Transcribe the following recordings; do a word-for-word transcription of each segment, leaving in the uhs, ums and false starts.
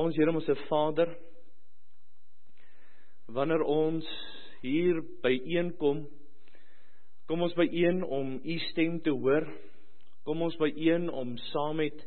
Ons Here, ons Vader, wanneer ons hier byeenkom, kom ons byeen om U stem te hoor, kom ons byeen om saam met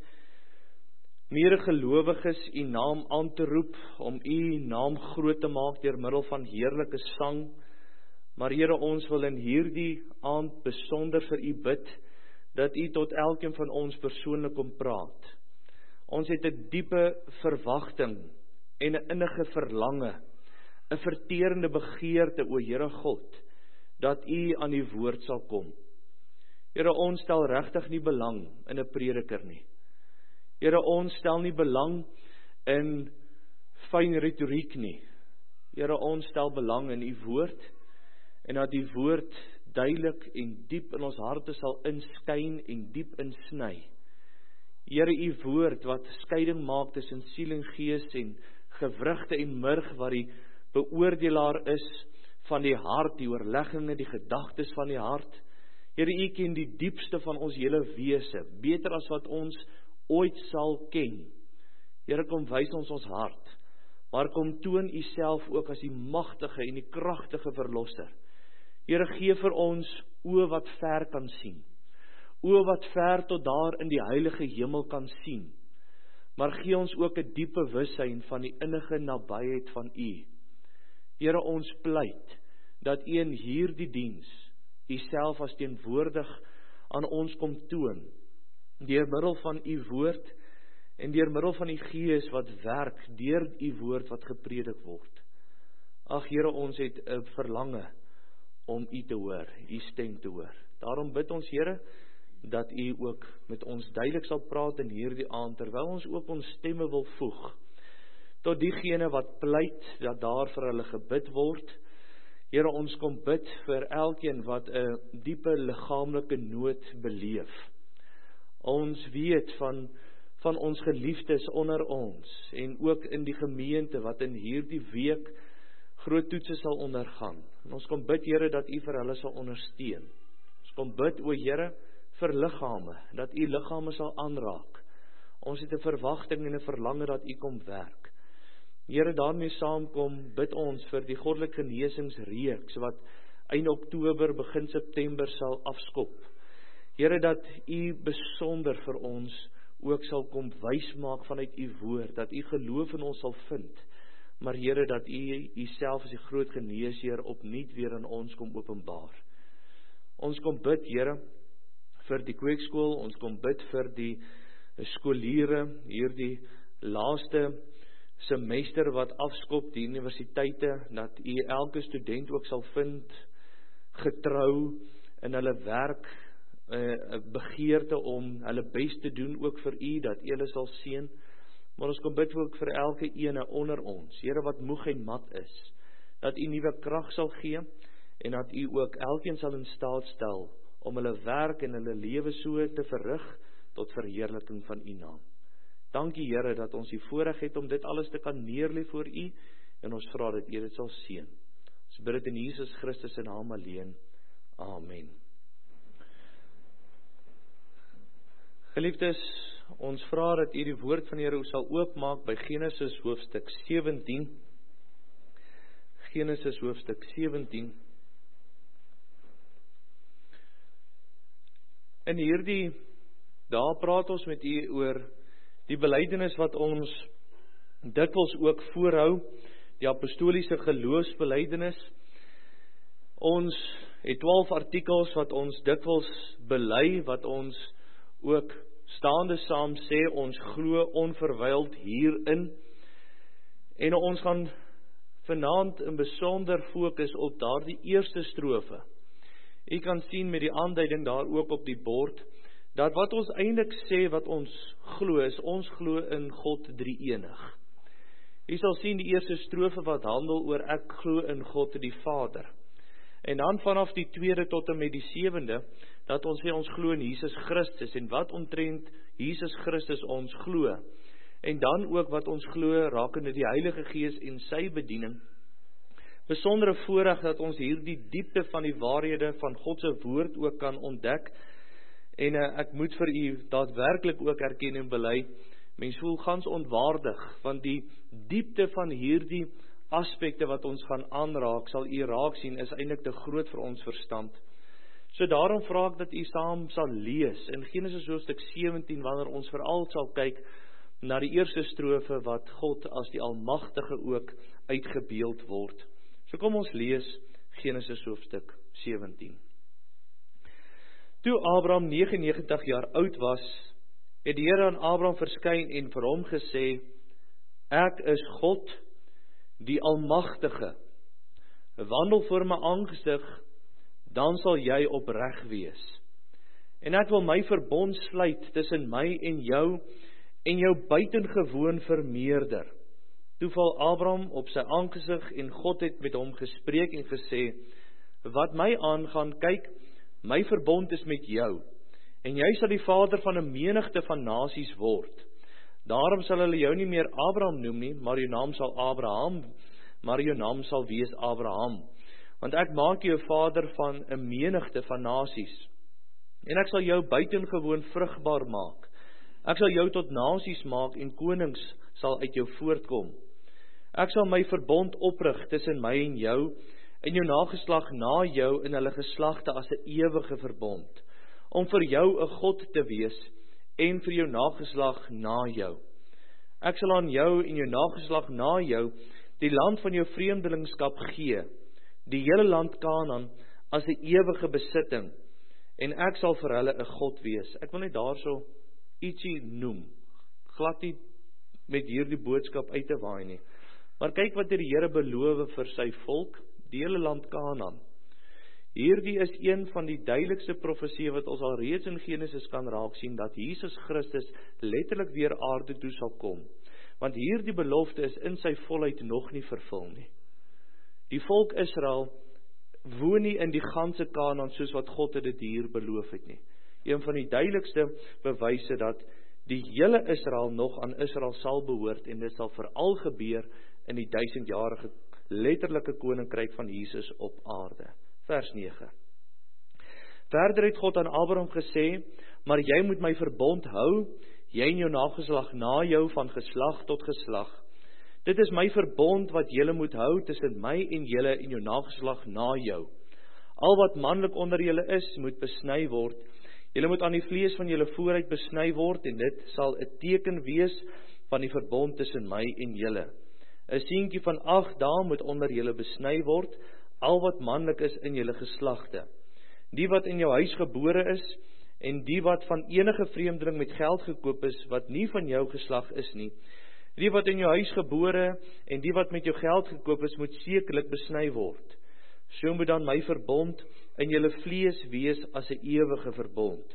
medegelowiges U naam aan te roep, om U naam groot te maak deur middel van heerlike sang. Maar Here, ons wil in hierdie aand besonder vir U bid, dat U tot elkeen van ons persoonlik kom praat. Ons het 'n diepe verwagting en 'n innige verlange, 'n verterende begeerte, o Here God, dat U aan die woord sal kom. Here, ons stel regtig nie belang in 'n prediker nie. Here, ons stel nie belang in fyn retoriek nie. Here, ons stel belang in U woord, en dat die woord duidelik en diep in ons harte sal inskyn en diep insny. Here, U woord wat skeiding maak tussen siel en gees en gewrigte en murg, wat die beoordelaar is van die hart, die oorlegginge, die gedagtes van die hart. Here, U ken die diepste van ons hele wese, beter as wat ons ooit sal ken. Here, kom wys ons ons hart, maar kom toon U self ook as die magtige en die kragtige verlosser. Here, gee vir ons oë wat ver kan sien, oë wat ver tot daar in die heilige hemel kan sien, maar gee ons ook 'n diepe bewussyn van die innige nabyheid van U. Here, ons pleit dat U in hierdie diens U self as teenwoordig aan ons kom toon, deur middel van U woord en deur middel van die Gees wat werk deur U woord wat gepredik word. Ag Here, ons het 'n verlange om U te hoor, U stem te hoor. Daarom bid ons, Here, dat U ook met ons duidelik sal praat in hierdie aand, terwyl ons ook ons stemme wil voeg tot diegene wat pleit dat daar vir hulle gebid word. Here, ons kom bid vir elkeen wat 'n diepe liggaamlike nood beleef. Ons weet van van ons geliefdes onder ons en ook in die gemeente wat in hierdie week groot toetse sal ondergaan. En ons kom bid, Here, dat U vir hulle sal ondersteun. Ons kom bid, o Here, vir liggame, dat U liggame sal aanraak. Ons het 'n verwagting en 'n verlange dat U kom werk. Here, daarmee saamkom, bid ons vir die goddelike genesingsreeks wat einde Oktober, begin September sal afskop. Here, dat U besonder vir ons ook sal kom wys maak vanuit U woord, dat U geloof in ons sal vind. Maar Here, dat U U self as die groot geneesheer opnuut weer in ons kom openbaar. Ons kom bid, Here, vir die kweekskool, ons kom bid vir die skoliere, hierdie laaste semester wat afskop, die universiteite, dat U elke student ook sal vind, getrou in hulle werk, 'n begeerte om hulle bes te doen ook vir U, dat U hulle sal seën. Maar ons kom bid ook vir elke ene onder ons, Here, wat moeg en mat is, dat U nuwe krag sal gee, en dat U ook elkeen sal in staat stel, om hulle werk en hulle lewe so te verrig, tot verheerliking van U naam. Dankie, Here, dat ons die voorreg het om dit alles te kan neerlê voor U, en ons vra dat U dit sal seën. Ons bid dit in Jesus Christus se naam alleen. Amen. Geliefdes, ons vra dat U die woord van die Here sal oopmaak by Genesis hoofstuk sewentien. Genesis hoofstuk sewentien. In hierdie daar praat ons met U oor die belydenis wat ons dikwels ook voorhou, die apostoliese geloofsbelydenis. Ons het twaalf artikels wat ons dikwels bely, wat ons ook staande saam sê, ons glo onverwyld hierin. En ons gaan vanaand in besonder fokus op daardie eerste strofe. U kan sien met die aanduiding daar ook op die bord, dat wat ons eintlik sê, wat ons glo, is ons glo in God drie-enig. U sal sien die eerste strofe wat handel oor ek glo in God die Vader. En dan vanaf die tweede tot en met die sewende, dat ons sê ons glo in Jesus Christus, en wat omtrent Jesus Christus ons glo. En dan ook wat ons glo rakende die Heilige Gees en sy bediening. Besondere voorreg dat ons hierdie diepte van die waarhede van God se woord ook kan ontdek. En uh, ek moet vir u daadwerklik ook erken en bely, Mens voel gans onwaardig, want die diepte van hierdie aspekte wat ons gaan aanraak, sal u raak sien, is eintlik te groot vir ons verstand. So daarom vra ek dat u saam sal lees in Genesis hoofstuk sewentien, wanneer ons veral sal kyk na die eerste strofe wat God as die Almagtige ook uitgebeeld word. So kom ons lees Genesis hoofstuk sewentien. Toe Abraham negenennegentig jaar oud was, het die Here aan Abraham verskyn en vir hom gesê, ek is God, die Almagtige. Wandel voor my aangesig, dan sal jy opreg wees. En ek wil my verbond sluit tussen my en jou, en jou buitengewoon vermeerder. Toe val Abraham op sy aangesig en God het met hom gespreek en gesê, wat my aangaan, kyk, my verbond is met jou, en jy sal die vader van 'n menigte van nasies word. Daarom sal hulle jou nie meer Abraham noem nie, maar jou naam sal Abraham, maar jou naam sal wees Abraham. Want ek maak jou vader van 'n menigte van nasies, en ek sal jou buitengewoon vrugbaar maak. Ek sal jou tot nasies maak en konings sal uit jou voortkom. Ek sal my verbond oprig tussen my en jou, en jou nageslag na jou in hulle geslagte as 'n ewige verbond, om vir jou 'n God te wees, en vir jou nageslag na jou. Ek sal aan jou en jou nageslag na jou die land van jou vreemdelingskap gee, die hele land Kanaan as 'n ewige besitting, en ek sal vir hulle 'n God wees. Ek wil net daarso ietsie noem, glad nie met hierdie boodskap uit te waai nie. Maar kyk wat die Here beloof vir sy volk, die hele land Kanaan. Hierdie is een van die duidelikste profeseë wat ons al reeds in Genesis kan raak sien, dat Jesus Christus letterlik weer aarde toe sal kom. Want hierdie belofte is in sy volheid nog nie vervul nie. Die volk Israel woon nie in die ganse Kanaan soos wat God dit hier beloof het nie. Een van die duidelikste bewyse dat die hele Israel nog aan Israel sal behoort, en dit sal veral gebeur in die duisendjarige letterlike koninkryk van Jesus op aarde. Vers nege. Verder het God aan Abraham gesê, maar jy moet my verbond hou, jy en jou nageslag na jou van geslag tot geslag. Dit is my verbond wat julle moet hou tussen my en julle en jou nageslag na jou. Al wat manlik onder julle is, moet besny word. Julle moet aan die vlees van julle vooruit besny word, en dit sal 'n teken wees van die verbond tussen my en julle. 'n Seentjie van agt dae moet onder julle besny word, al wat manlik is in julle geslagte. Die wat in jou huis gebore is, en die wat van enige vreemdeling met geld gekoop is, wat nie van jou geslag is nie. Die wat in jou huis gebore, en die wat met jou geld gekoop is, moet sekerlik besny word. So moet dan my verbond in julle vlees wees as 'n ewige verbond.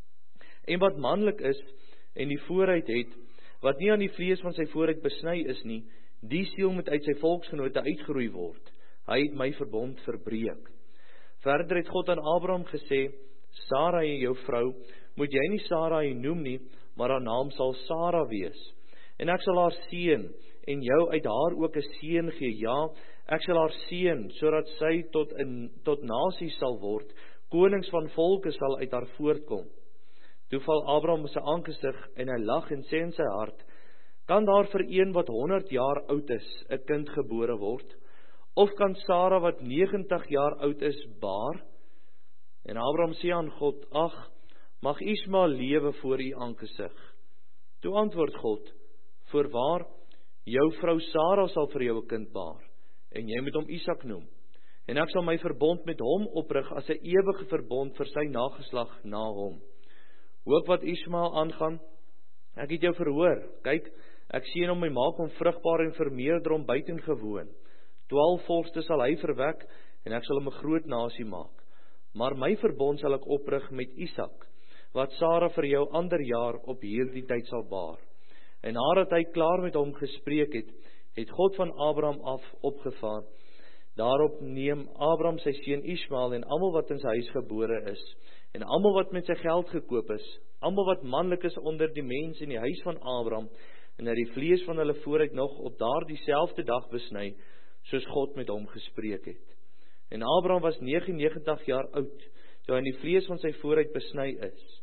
En wat manlik is, en die vooruit het, wat nie aan die vlees van sy vooruit besny is nie, die siel moet uit sy volksgenote uitgeroei word. Hy het my verbond verbreek. Verder het God aan Abraham gesê, Sarai, jou vrou, moet jy nie Sarai noem nie, maar haar naam sal Sara wees. En ek sal haar seën, en jou uit haar ook 'n seun gee. Ja, ek sal haar seën, sodat sy tot, in, tot nasies sal word, konings van volke sal uit haar voortkom. Toe val Abraham op sy aangesig, en hy lag en sê in sy hart, kan daar vir een wat honderd jaar oud is, 'n kind gebore word? Of kan Sara wat negentig jaar oud is, baar? En Abraham sê aan God, ag, mag Ismael lewe voor u aangesig. Toe antwoord God, voorwaar, jou vrou Sara sal vir jou 'n kind baar, en jy moet hom Isak noem. En ek sal my verbond met hom oprig as 'n ewige verbond vir sy nageslag na hom. Ook wat Ismael aangaan, ek het jou verhoor. Kyk, ek seën hom en maak hom vrugbaar en vermeerder hom buitengewoon. Twaalf vorste sal hy verwek, en ek sal hom 'n groot nasie maak. Maar my verbond sal ek oprig met Isak, wat Sara vir jou ander jaar op hierdie tyd sal baar. En nadat hy klaar met hom gespreek het, het God van Abraham af opgevaar. Daarop neem Abraham sy seun Ismael en almal wat in sy huis gebore is, en almal wat met sy geld gekoop is, almal wat manlik is onder die mense in die huis van Abraham, en hy die vlees van hulle vooruit nog op daardie selfde dag besny, soos God met hom gespreek het. En Abraham was negenennegentig jaar oud, toe hy in die vlees van sy vooruit besny is.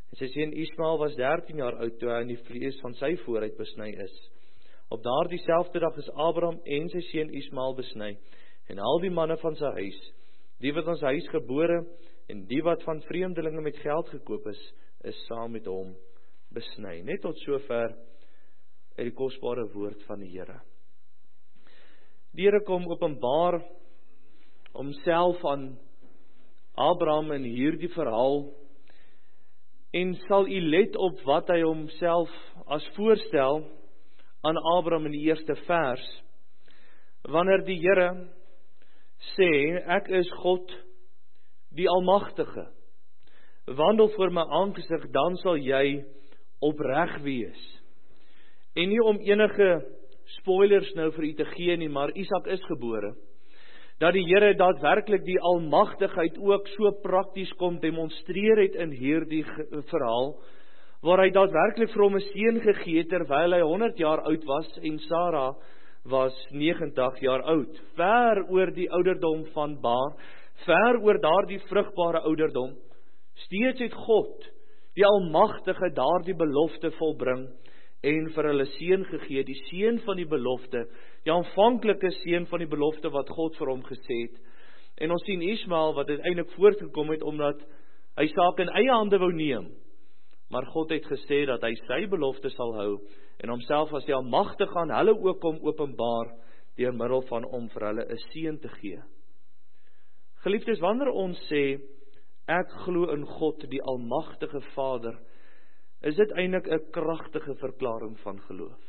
En sy seun Ismael was dertien jaar oud toe hy in die vlees van sy vooruit besny is. Op daardie selfde dag is Abraham en sy seun Ismael besny, en al die manne van sy huis, die wat aan sy huis gebore, en die wat van vreemdelinge met geld gekoop is, is saam met hom besny. Net tot sover uit die kosbare woord van die Here. Die Here kom openbaar homself aan Abraham in hierdie verhaal, en sal u let op wat hy homself as voorstel aan Abraham in die eerste vers, wanneer die Here sê, ek is God, die Almagtige, wandel voor my aangesig, dan sal jy opreg wees. En nie om enige spoilers nou vir u te gee nie, maar Isak is gebore, dat die Here daadwerklik die almagtigheid ook so prakties kom demonstreer het in hierdie verhaal, waar hy daadwerklik vir hom 'n seun gegee het terwyl hy honderd jaar oud was en Sarah was negentig jaar oud, ver oor die ouderdom van baar, ver oor daardie vrugbare ouderdom. Steeds het God, die Almagtige, daardie belofte volbring en vir hulle seun gegee, die seun van die belofte, die aanvanklike seun van die belofte wat God vir hom gesê het. En ons sien Ismael wat uiteindelik voortgekom het omdat hy saak in eie hande wou neem. Maar God het gesê dat hy sy belofte sal hou en homself as die Almagtige aan hulle ook kom openbaar deur middel van om vir hulle 'n seun te gee. Geliefdes, wanneer ons sê ek glo in God, die Almagtige Vader, is dit eintlik 'n kragtige verklaring van geloof.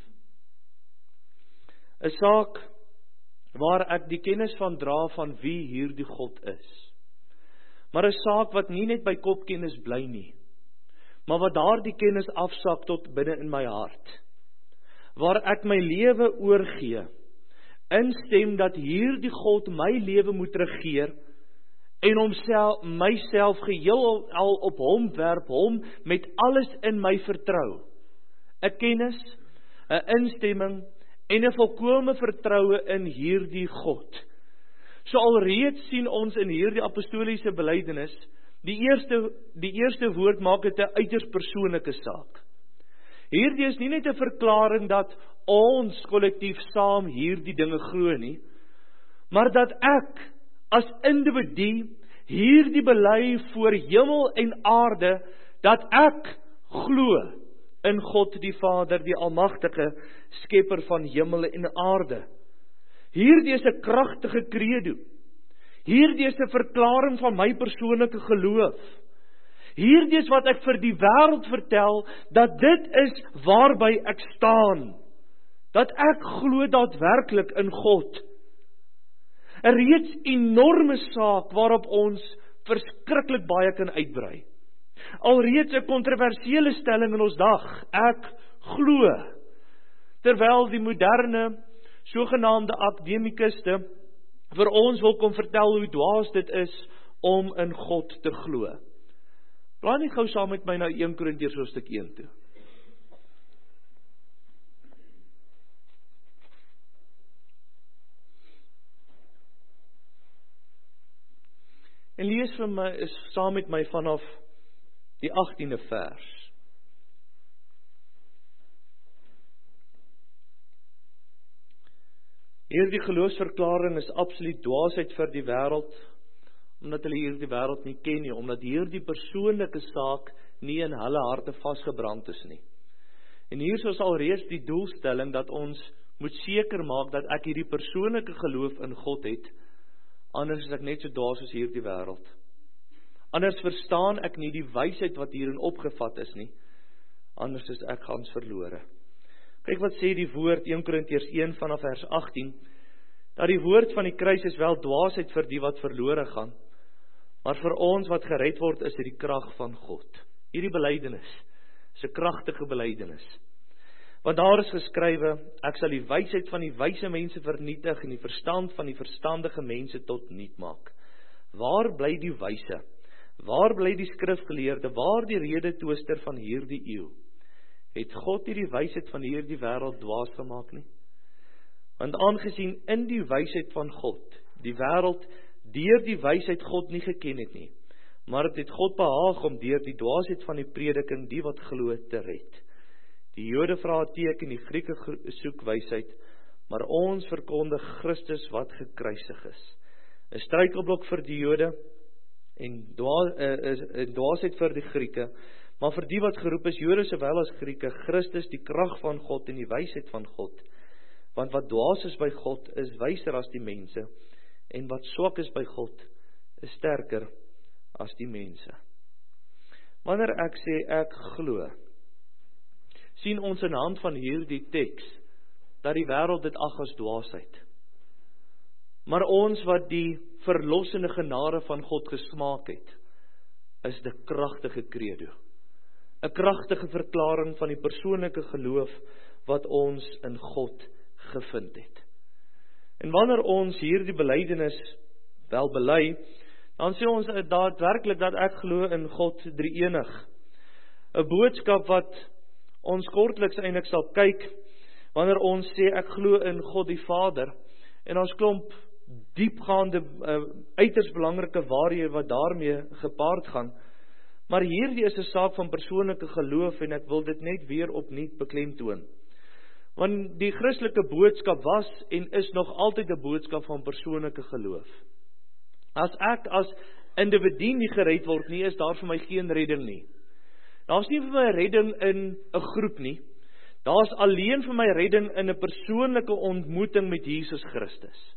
'n Saak waar ek die kennis van dra van wie hierdie God is. Maar 'n saak wat nie net by kopkennis bly nie, maar wat daardie kennis afsak tot binne in my hart. Waar ek my lewe oorgee, instem dat hierdie God my lewe moet regeer, en homself, myself geheel al op hom werp, hom met alles in my vertrou. 'n Kennis, 'n instemming en 'n volkome vertroue in hierdie God. So alreeds sien ons in hierdie apostoliese belydenis, die eerste, die eerste woord maak dit 'n uiters persoonlike saak. Hierdie is nie net 'n verklaring dat ons kollektief saam hierdie dinge glo nie, maar dat ek as individu hierdie bely voor hemel en aarde, dat ek glo in God die Vader, die Almagtige, skepper van hemel en aarde. Hierdie is 'n kragtige credo. Hierdie is 'n verklaring van my persoonlike geloof. Hierdie is wat ek vir die wêreld vertel, dat dit is waarby ek staan. Dat ek glo daadwerklik in God. 'n reeds enorme saak waarop ons verskriklik baie kan uitbrei. Alreeds 'n kontroversiële stelling in ons dag, ek glo. Terwyl die moderne, sogenaamde akademikuste vir ons wil kom vertel hoe dwaas dit is om in God te glo. Blaai net gou saam met my na Eerste Korintiërs hoofstuk een toe. En lees vir my, is saam met my vanaf die agtiende vers. Hierdie geloofsverklaring is absoluut dwaasheid vir die wêreld, omdat hulle hierdie wêreld nie ken nie, omdat hierdie persoonlike saak nie in hulle harte vasgebrand is nie. En hier is alreeds die doelstelling dat ons moet seker maak dat ek hierdie persoonlike geloof in God het, anders is ek net so dwaas as hierdie wêreld. Anders verstaan ek nie die wysheid wat hierin opgevat is nie, anders is ek gans verlore. Kyk wat sê die woord, Eerste Korintiërs een vanaf vers agttien, dat die woord van die kruis is wel dwaasheid vir die wat verlore gaan, maar vir ons wat gered word is dit die krag van God. Hierdie belydenis is 'n kragtige belydenis. Want daar is geskrywe, ek sal die wysheid van die wyse mense vernietig en die verstand van die verstandige mense tot niet maak. Waar bly die wyse? Waar bly die skrifgeleerde? Waar die redetwister van hierdie eeu? Het God nie die wysheid van hierdie wêreld dwaas gemaak nie? Want aangesien in die wysheid van God, die wêreld deur die wysheid God nie geken het nie, maar dit het God behaag om deur die dwaasheid van die prediking die wat glo te red. Die Jode vra 'n teken, die Grieke soek wysheid, maar ons verkondig Christus wat gekruisig is. 'n Struikelblok vir die Jode en dwa, uh, uh, dwaasheid vir die Grieke, maar vir die wat geroep is, Jode sowel as Grieke, Christus die krag van God en die wysheid van God. Want wat dwaas is by God, is wyser as die mense, en wat swak is by God, is sterker as die mense. Wanneer ek sê ek glo, sien ons in hand van hierdie teks, dat die wêreld dit ag as dwaasheid. Maar ons wat die verlossende genade van God gesmaak het, is die kragtige credo. 'n Kragtige verklaring van die persoonlike geloof wat ons in God gevind het. En wanneer ons hierdie belydenis wel bely, dan sê ons daadwerklik dat ek glo in God drie-enig. 'n Boodskap wat ons kortliks eintlik sal kyk, wanneer ons sê ek glo in God die Vader, en ons klomp diepgaande, uh, uiters belangrike waarhede wat daarmee gepaard gaan, maar hierdie is 'n saak van persoonlike geloof, en ek wil dit net weer opnuut beklemtoon. Want die Christelike boodskap was en is nog altyd 'n boodskap van persoonlike geloof. As ek as individu nie gered word nie, is daar vir my geen redding nie. Daar is nie vir my redding in 'n groep nie. Daar is alleen vir my redding in 'n persoonlike ontmoeting met Jesus Christus.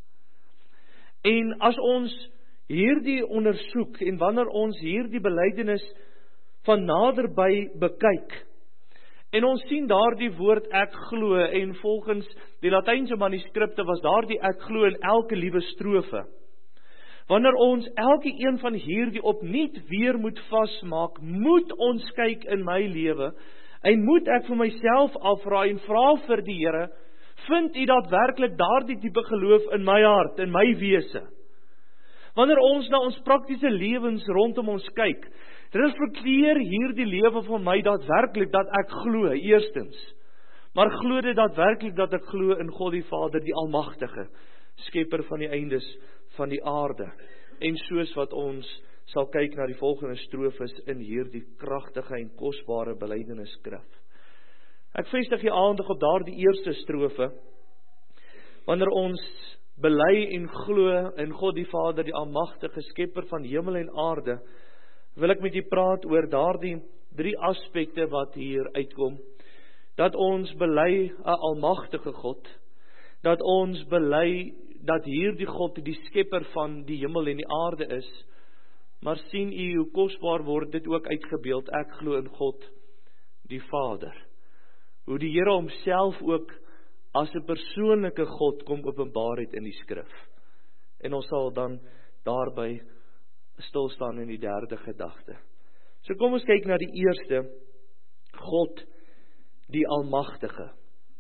En as ons hierdie ondersoek, en wanneer ons hierdie belydenis van naderby bekyk, en ons sien daardie woord ek glo, en volgens die Latynse manuskripte was daardie ek glo in elke liewe strofe. Wanneer ons elke een van hierdie opnuut weer moet vasmaak, moet ons kyk in my lewe, en moet ek vir myself afvra en vra vir die Here, vind U daadwerklik daardie tipe geloof in my hart, in my wese? Wanneer ons na ons praktiese lewens rondom ons kyk, reflekteer hierdie lewe van my daadwerklik dat ek glo, eerstens. Maar glo dit daadwerklik dat ek glo in God die Vader, die Almagtige, skepper van die eindes van die aarde. En soos wat ons sal kyk na die volgende strofes in hierdie kragtige en kosbare belydenisskrif. Ek vestig die aandag op daardie eerste strofe, wanneer ons bely en glo in God die Vader, die Almagtige skepper van hemel en aarde, wil ek met u praat oor daardie drie aspekte wat hier uitkom. Dat ons bely 'n almagtige God, dat ons bely dat hierdie God die skepper van die hemel en die aarde is, maar sien u hoe kosbaar word dit ook uitgebeeld, ek glo in God die Vader. Hoe die Here homself ook as 'n persoonlike God kom openbaar het in die skrif. En ons sal dan daarby stil staan in die derde gedagte. So kom ons kyk na die eerste, God die Almagtige.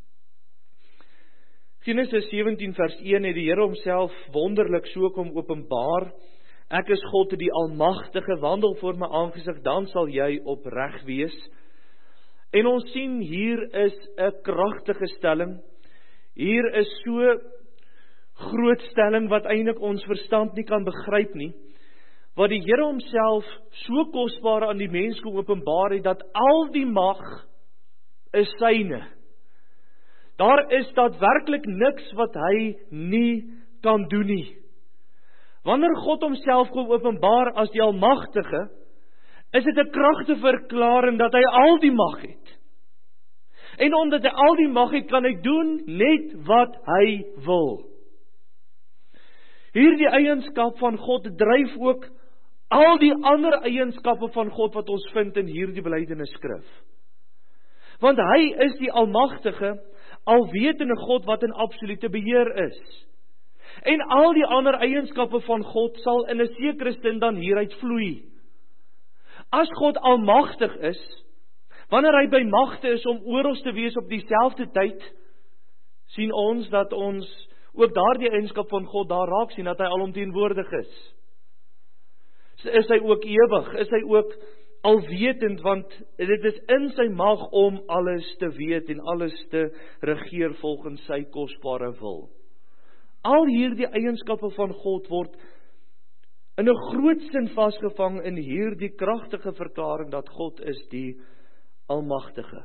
Genesis sewentien vers een het die Here homself wonderlik so kom openbaar. Ek is God die Almagtige, wandel voor my aangesig, dan sal jy opreg wees. En ons sien hier is 'n kragtige stelling. Hier is so groot stelling wat eintlik ons verstand nie kan begryp nie. Wat die Here homself so kosbaar aan die mens kom openbaar het, dat al die mag is syne. Daar is daadwerklik niks wat hy nie kan doen nie. Wanneer God homself kom openbaar as die Almagtige, is dit 'n kragtige verklaring dat hy al die mag het. En omdat hy al die mag het, kan hy doen net wat hy wil. Hierdie eienskap van God dryf ook al die ander eienskappe van God wat ons vind in hierdie belydenisskrif. Want hy is die Almagtige, alwetende God wat in absolute beheer is. En al die ander eienskappe van God sal in 'n sekere sin dan hieruit vloei. As God almagtig is, wanneer hy by magte is om oral te wees op dieselfde tyd, sien ons dat ons ook daardie eienskap van God daar raak sien, dat hy alomteenwoordig is. Is hy ook ewig, is hy ook alwetend, want dit is in sy mag om alles te weet en alles te regeer volgens sy kosbare wil. Al hierdie eienskappe van God word in 'n groot sin vasgevang in hierdie kragtige verklaring dat God is die Almagtige.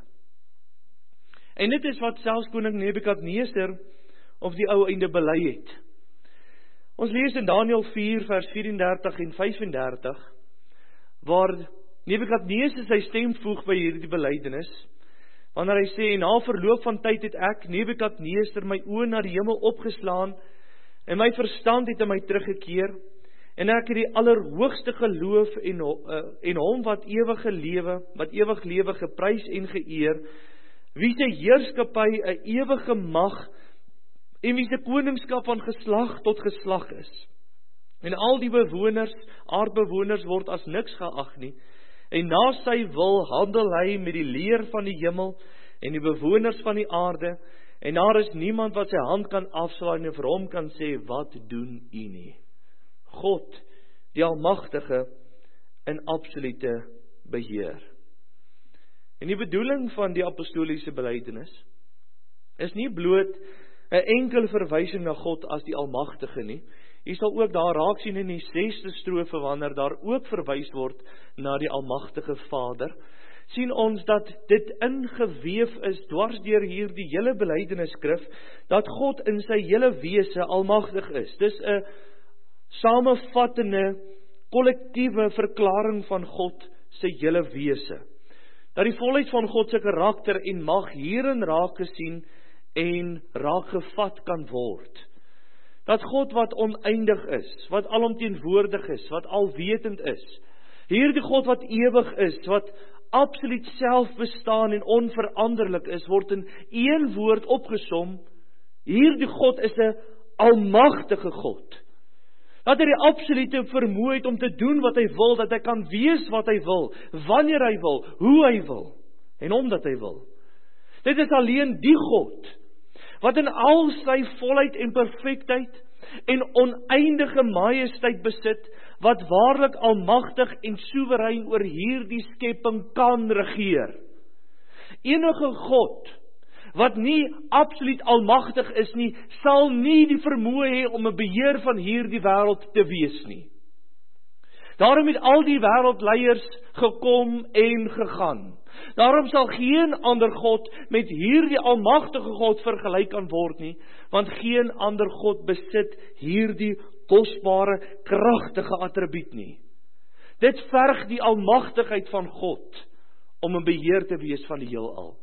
En dit is wat selfs koning Nebukadneser op die ou einde bely het. Ons lees in Daniël vier vers vyf-en-dertig en vyf-en-dertig, waar Nebukadneser sy stem voeg by hierdie belydenis, wanneer hy sê, na verloop van tyd het ek, Nebukadneser, my oë na die hemel opgeslaan, en my verstand het in my teruggekeer, en ek het die Allerhoogste geloof en, uh, en hom wat ewige lewe, wat ewig lewe geprys en geëer, wie sy heerskappy 'n ewige mag, en wie sy koningskap van geslag tot geslag is. En al die bewoners, aardbewoners word as niks geag nie, en na sy wil handel hy met die leer van die hemel, en die bewoners van die aarde, en daar is niemand wat sy hand kan afswaai en vir hom kan sê, wat doen u nie? God, die Almagtige, in absolute beheer. En die bedoeling van die apostoliese belydenis is nie bloot 'n enkele verwysing na God as die Almagtige nie. Jy sal ook daar raak sien in die sesde strofe, wanneer daar ook verwys word na die Almagtige Vader, sien ons dat dit ingeweef is dwars deur hierdie hele belydenisskrif, dat God in sy hele wese almagtig is. Dis 'n samevattende, kollektiewe verklaring van God sy hele wese. Dat die volheid van God se karakter en mag hierin raak gesien en raak gevat kan word. Dat God wat oneindig is, wat alomteenwoordig is, wat alwetend is, hierdie God wat ewig is, wat absoluut self bestaan en onveranderlik is, word in een woord opgesom, hierdie God is 'n almagtige God. Dat hy die absolute vermoë het om te doen wat hy wil, dat hy kan wees wat hy wil, wanneer hy wil, hoe hy wil, en omdat hy wil. Dit is alleen die God, wat in al sy volheid en perfektheid en oneindige majesteit besit, wat waarlik almagtig en soewerein oor hierdie skepping kan regeer. Enige God, wat nie absoluut almagtig is nie, sal nie die vermoë hê om 'n beheer van hierdie wêreld te wees nie. Daarom het al die wêreldleiers gekom en gegaan. Daarom sal geen ander God met hierdie almagtige God vergelyk kan word nie, want geen ander God besit hierdie kosbare, kragtige attribuut nie. Dit verg die almagtigheid van God om 'n beheer te wees van die heelal.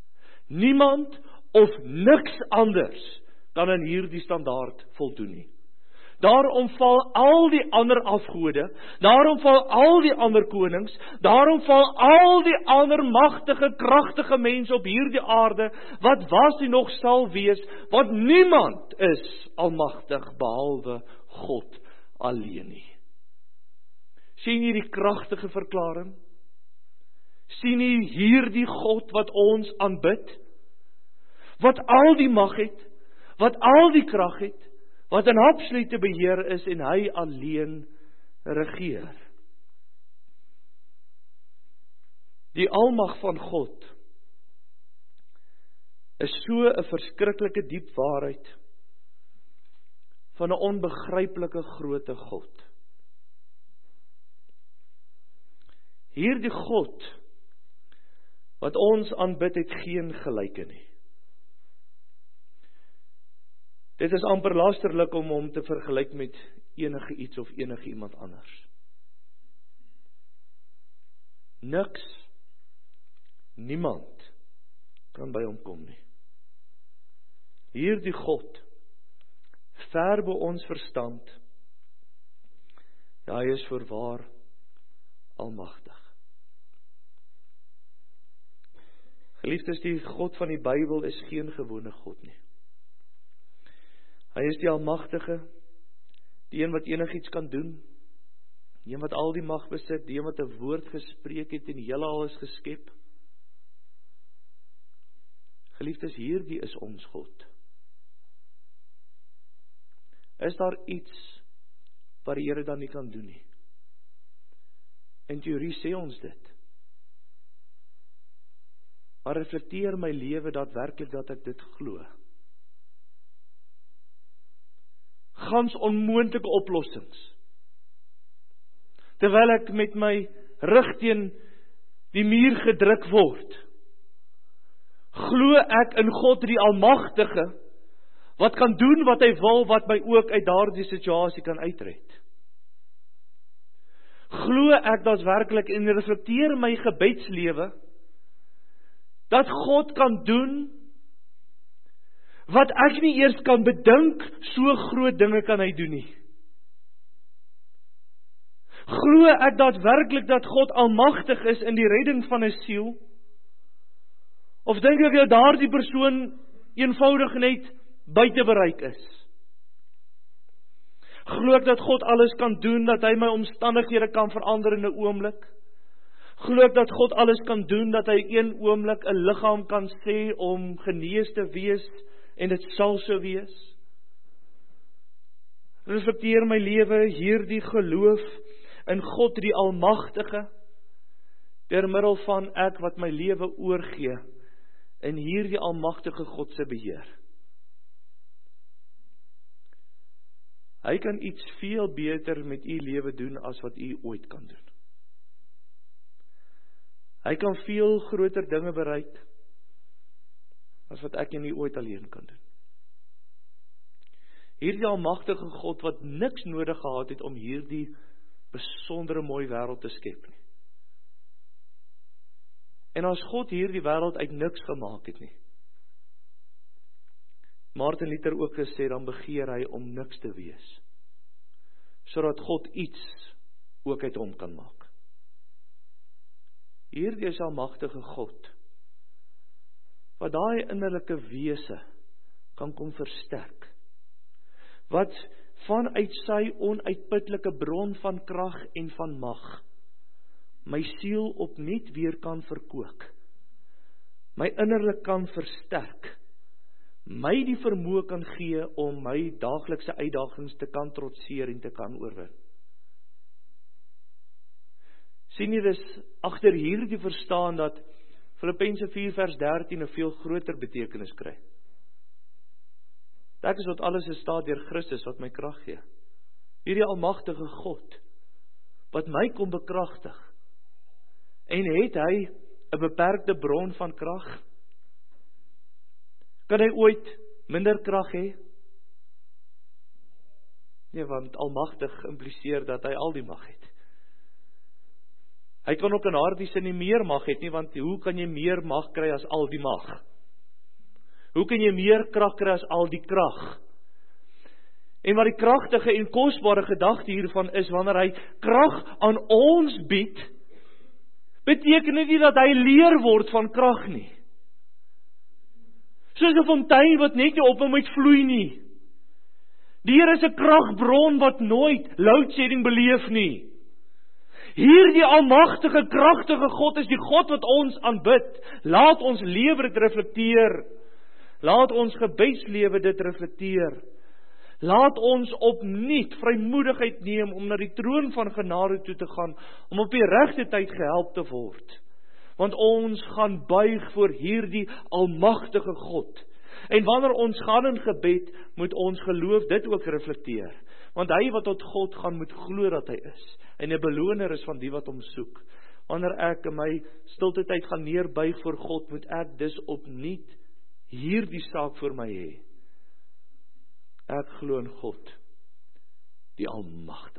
Niemand of niks anders kan aan hierdie standaard voldoen nie. Daarom val al die ander afgode, daarom val al die ander konings, daarom val al die ander magtige, kragtige mense op hierdie aarde, wat was en nog sal wees, want niemand is almagtig behalwe God alleen nie. Sien jy die kragtige verklaring? Sien jy hierdie God wat ons aanbid? Wat al die mag het, wat al die krag het, wat in absolute beheer is en hy alleen regeer. Die almag van God is so 'n verskriklike diep waarheid van 'n onbegryplike grootte God. Hierdie God wat ons aanbid het geen gelyke nie. Dit is amper lasterlik om hom te vergelyk met enige iets of enige iemand anders. Niks, niemand kan by hom kom nie. Hierdie God, ver bo ons verstand, ja, hy is voorwaar almagtig. Geliefdes, die God van die Bybel is geen gewone God nie. Hy is die almagtige, die een wat enigiets kan doen, die een wat al die mag besit, die een wat 'n woord gespreek het en die hele al is geskep. Geliefdes, hierdie is ons God. Is daar iets wat die Here dan nie kan doen nie? In teorie sê ons dit. Maar reflekteer my lewe daadwerklik dat ek dit glo. Gans onmoontlike oplossings. terwyl ek met my rug teen die muur gedruk word. Glo ek in God die Almagtige, wat kan doen wat hy wil, wat my ook uit daardie situasie kan uitred. Glo ek daadwerklik en reflekteer my gebedslewe, dat God kan doen, wat ek nie eers kan bedink, so groot dinge kan hy doen nie. Glo ek daadwerklik dat God almagtig is in die redding van 'n siel? Of dink ek dat daardie persoon eenvoudig net buite bereik is? Glo ek dat God alles kan doen, dat hy my omstandighede kan verander in 'n oomblik? Glo ek dat God alles kan doen, dat hy een oomblik 'n liggaam kan sê om genees te wees en dit sal so wees? Reflekteer my lewe hierdie geloof in God die Almagtige, deur middel van ek wat my lewe oorgee in hierdie Almagtige God se beheer. Hy kan iets veel beter met u lewe doen as wat u ooit kan doen. Hy kan veel groter dinge bereik as wat ek en u ooit alleen kan doen. Hierdie Almagtige God wat niks nodig gehad het om hierdie besondere mooi wêreld te skep nie. En as God hierdie wêreld uit niks gemaak het nie, Martin Luther ook gesê, dan begeer hy om niks te wees, sodat God iets ook uit hom kan maak. Hierdie is Almagtige God, wat daai innerlike wese kan kom versterk, wat vanuit sy onuitputlike bron van krag en van mag, my siel opnuut weer kan verkoop, my innerlik kan versterk, my die vermoë kan gee om my daaglikse uitdagings te kan trotseer en te kan oorwin. Sien jy dis agter hierdie verstaan dat Filippense vier vers dertien 'n veel groter betekenis kry. Dit is wat alles is staat deur Christus wat my krag gee. Hierdie Almagtige God wat my kom bekragtig. En het hy 'n beperkte bron van krag? Kan hy ooit minder krag hê? Nee, want almagtig impliseer dat hy al die mag het. Hy kan ook in daardie sin nie meer mag het nie, want hoe kan jy meer mag kry as al die mag? Hoe kan jy meer krag kry as al die krag? En wat die kragtige en kosbare gedagte hiervan is, wanneer hy krag aan ons bied, beteken dit nie dat hy leer word van krag nie. Soos 'n fontein wat net nie op hom uit vloei nie. Die Here is 'n kragbron wat nooit load shedding beleef nie. Hierdie almagtige, kragtige God is die God wat ons aanbid. Laat ons lewe dit reflekteer. Laat ons gebedslewe dit reflekteer. Laat ons opnuut vrymoedigheid neem om na die troon van genade toe te gaan, om op die regte tyd gehelp te word. Want ons gaan buig voor hierdie almagtige God. En wanneer ons gaan in gebed, moet ons geloof dit ook reflekteer. Want hy wat tot God gaan, moet glo dat hy is. En 'n beloner is van die wat hom soek. Wanneer ek in my stilte tyd gaan neerbuig voor God, moet ek dus opnuut hierdie saak voor my hê. Ek glo in God, die Almagtige.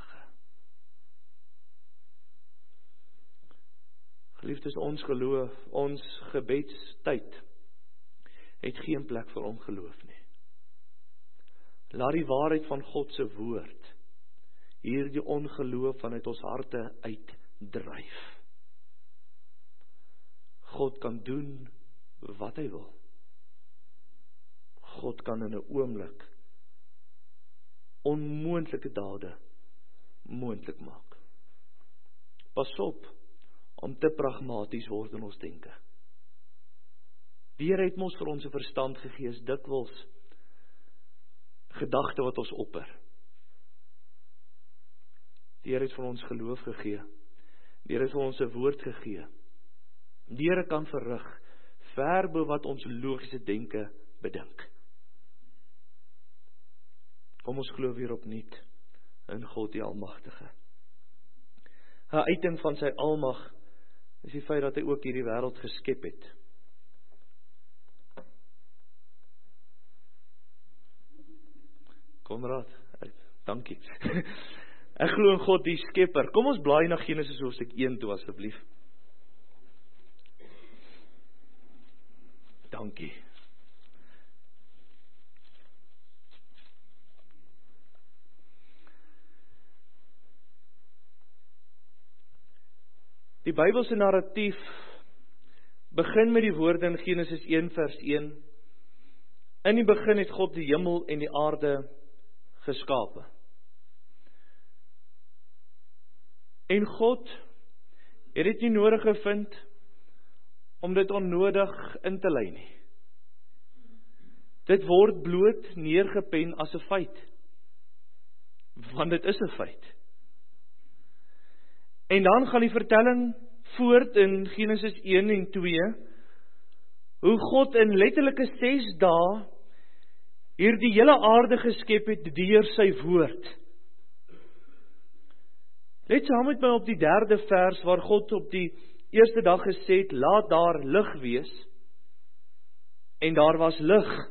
Geliefdes, ons geloof, ons gebedstyd het geen plek vir ongeloof nie. Laat die waarheid van God se woord hierdie ongeloof vanuit ons harte uitdryf. God kan doen wat hy wil. God kan in 'n oomblik onmoontlike dade moontlik maak. Pas op om te pragmaties word in ons denke. Die Here het mos vir ons 'n verstand gegee, is dikwels gedagte wat ons opper. Die Here het vir ons geloof gegee. Die Here het vir ons 'n woord gegee. Die Here kan verrig ver bo wat ons logiese denke bedink. Kom ons glo weer opnuut in God die Almagtige. 'n uiting van sy almag is die feit dat hy ook hierdie wêreld geskep het. Konrad, ek, dankie. Ek glo in God die skepper. Kom ons blaai na Genesis hoofstuk een toe asseblief. Dankie. Die Bybelse narratief begin met die woorde in Genesis een vers een. In die begin het God die hemel en die aarde geskape. En God het dit nie nodig gevind om dit onnodig in te lei nie. Dit word bloot neergepen as 'n feit. Want dit is 'n feit. En dan gaan die vertelling voort in Genesis een en twee, hoe God in letterlike ses dae hierdie hele aarde geskep het deur sy woord. Let saam met my op die derde vers waar God op die eerste dag gesê het, laat daar lig wees, en daar was lig.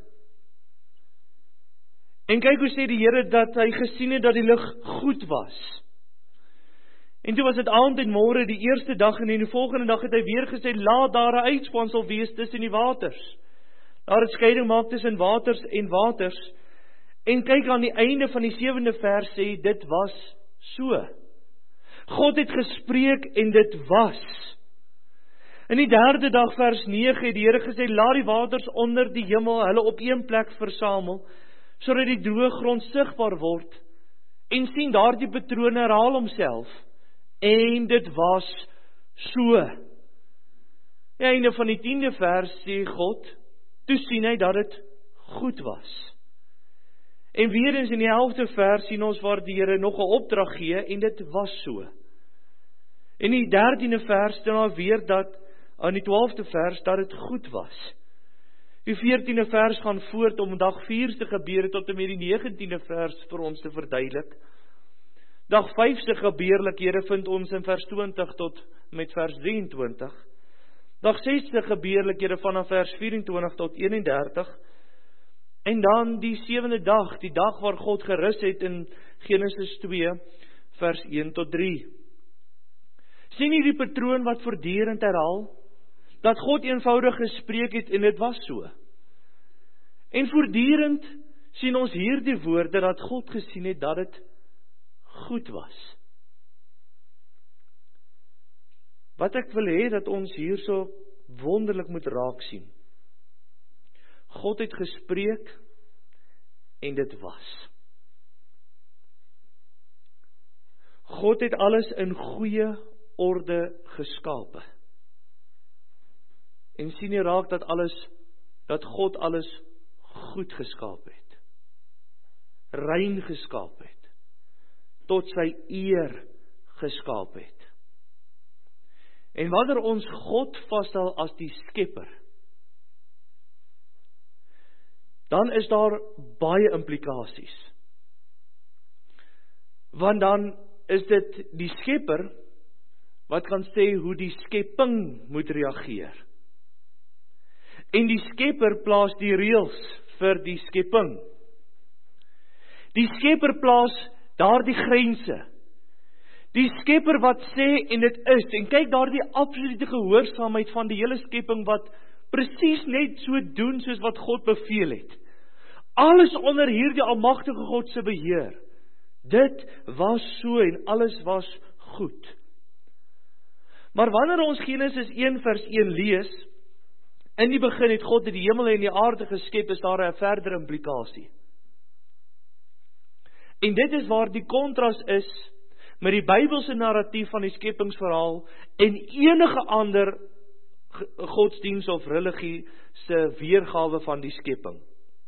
En kyk hoe sê die Here dat hy gesien het dat die lig goed was. En toe was dit aand en môre die eerste dag en die volgende dag het hy weer gesê, laat daar 'n uitspansel wees tussen die waters. Daar het skeiding maak tussen waters en waters. En kyk aan die einde van die sewende vers sê, dit was so. God het gespreek en dit was. In die derde dag vers nege het die Here gesê, laat die waters onder die hemel hulle op een plek versamel, sodat die droë grond sigbaar word. En sien daardie patroon herhaal homself. En dit was so. Die einde van die tiende vers sê God, toe sien hy dat dit goed was. En weer eens in die elfde vers sien ons waar die Here nog 'n opdrag gee, en dit was so. En die dertiende vers staan daar weer dat, aan die twaalfde vers, dat dit goed was. Die veertiende vers gaan voort om dag vier se gebeure tot en met die negentiende vers vir ons te verduidelik. Dag vyf se gebeurlikhede vind ons in vers twintig tot met vers drieëntwintig. Dag ses se gebeurlikhede vanaf vers vyf-en-twintig tot een-en-dertig. En dan die sewende dag, die dag waar God gerus het in Genesis twee, vers een tot drie. Sien jy die patroon wat voortdurend herhaal? Dat God eenvoudig gespreek het en dit was so. En voortdurend sien ons hierdie woorde dat God gesien het dat dit goed was. Wat ek wil hê dat ons hier so wonderlik moet raak sien. God het gespreek en dit was. God het alles in goeie orde geskape. En sien jy raak dat alles, dat God alles goed geskaap het. Rein geskaap het. Tot sy eer geskaap het. En wanneer ons God vasstel as die skepper, dan is daar baie implikasies. Want dan is dit die skepper wat kan sê hoe die skepping moet reageer. En die skepper plaas die reëls vir die skepping. Die skepper plaas daardie grense. Die skepper wat sê en dit is, en kyk daardie absolute gehoorsaamheid van die hele skepping wat presies net so doen soos wat God beveel het. Alles onder hierdie almagtige God se beheer. Dit was so en alles was goed. Maar wanneer ons Genesis een vers een lees, in die begin het God die hemel en die aarde geskep, is daar 'n verdere implikasie. En dit is waar die kontras is met die Bybelse narratief van die skepingsverhaal en enige ander godsdiens of religie se weergawe van die skepping.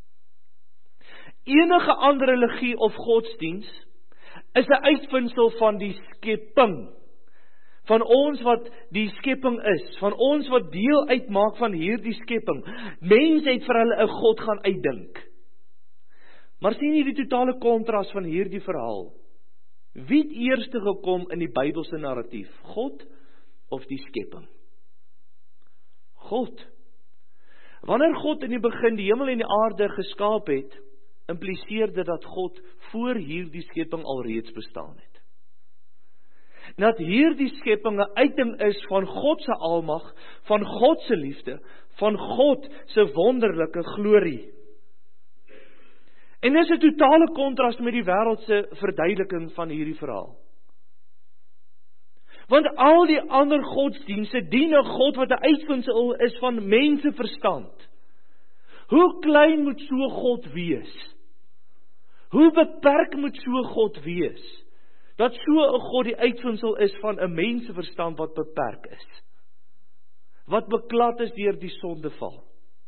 Enige ander religie of godsdiens is 'n uitvinding van die skepping. Van ons wat die skepping is, van ons wat deel uitmaak van hierdie skepping. Mense het vir hulle 'n God gaan uitdink. Maar sien jy die totale kontras van hierdie verhaal? Wie het eerste gekom in die Bybelse narratief? God of die skepping? God. Wanneer God in die begin die hemel en die aarde geskaap het, impliseer dit dat God voor hierdie skepping alreeds bestaan het. En dat hierdie skepping 'n uiting is van God se almag, van God se liefde, van God se wonderlike glorie. En dis 'n totale kontras met die wêreldse verduideliking van hierdie verhaal. Want al die ander godsdienste dien 'n God wat 'n uitvinding is van menseverstand. Hoe klein moet so 'n God wees? Hoe beperk moet so 'n God wees? Dat so 'n God die uitvinding is van 'n menseverstand wat beperk is. Wat beklad is deur die sondeval.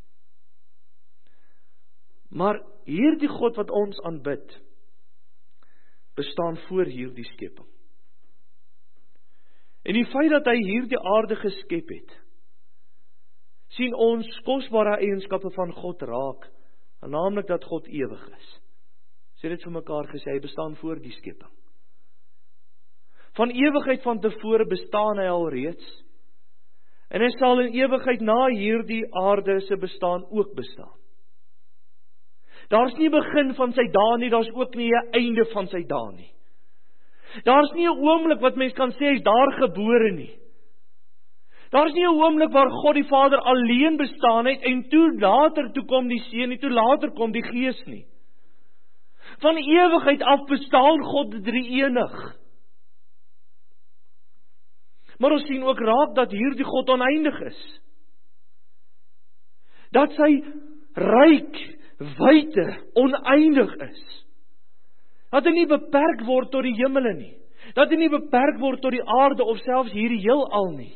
Maar hierdie God wat ons aanbid, bestaan voor hierdie skepping. En die feit dat hy hierdie aarde geskep het, sien ons kosbare eienskappe van God raak, en naamlik dat God ewig is. Sê dit vir mekaar gesê, hy bestaan voor die skepping. Van ewigheid van tevore bestaan hy al reeds, en hy sal in ewigheid na hierdie aarde se bestaan ook bestaan. Daar's nie 'n begin van sy dae nie, daar's ook nie 'n einde van sy dae nie. Daar's nie 'n oomblik wat mens kan sê hy's daar gebore nie. Daar's nie 'n oomblik waar God die Vader alleen bestaan het en toe later toe kom die Seun en toe later kom die Gees nie. Van ewigheid af bestaan God drie-enig. Maar ons sien ook raak dat hierdie God oneindig is. Dat sy ryk, wyte, oneindig is. Dat hy nie beperk word tot die hemele nie. Dat hy nie beperk word tot die aarde of selfs hierdie heelal nie.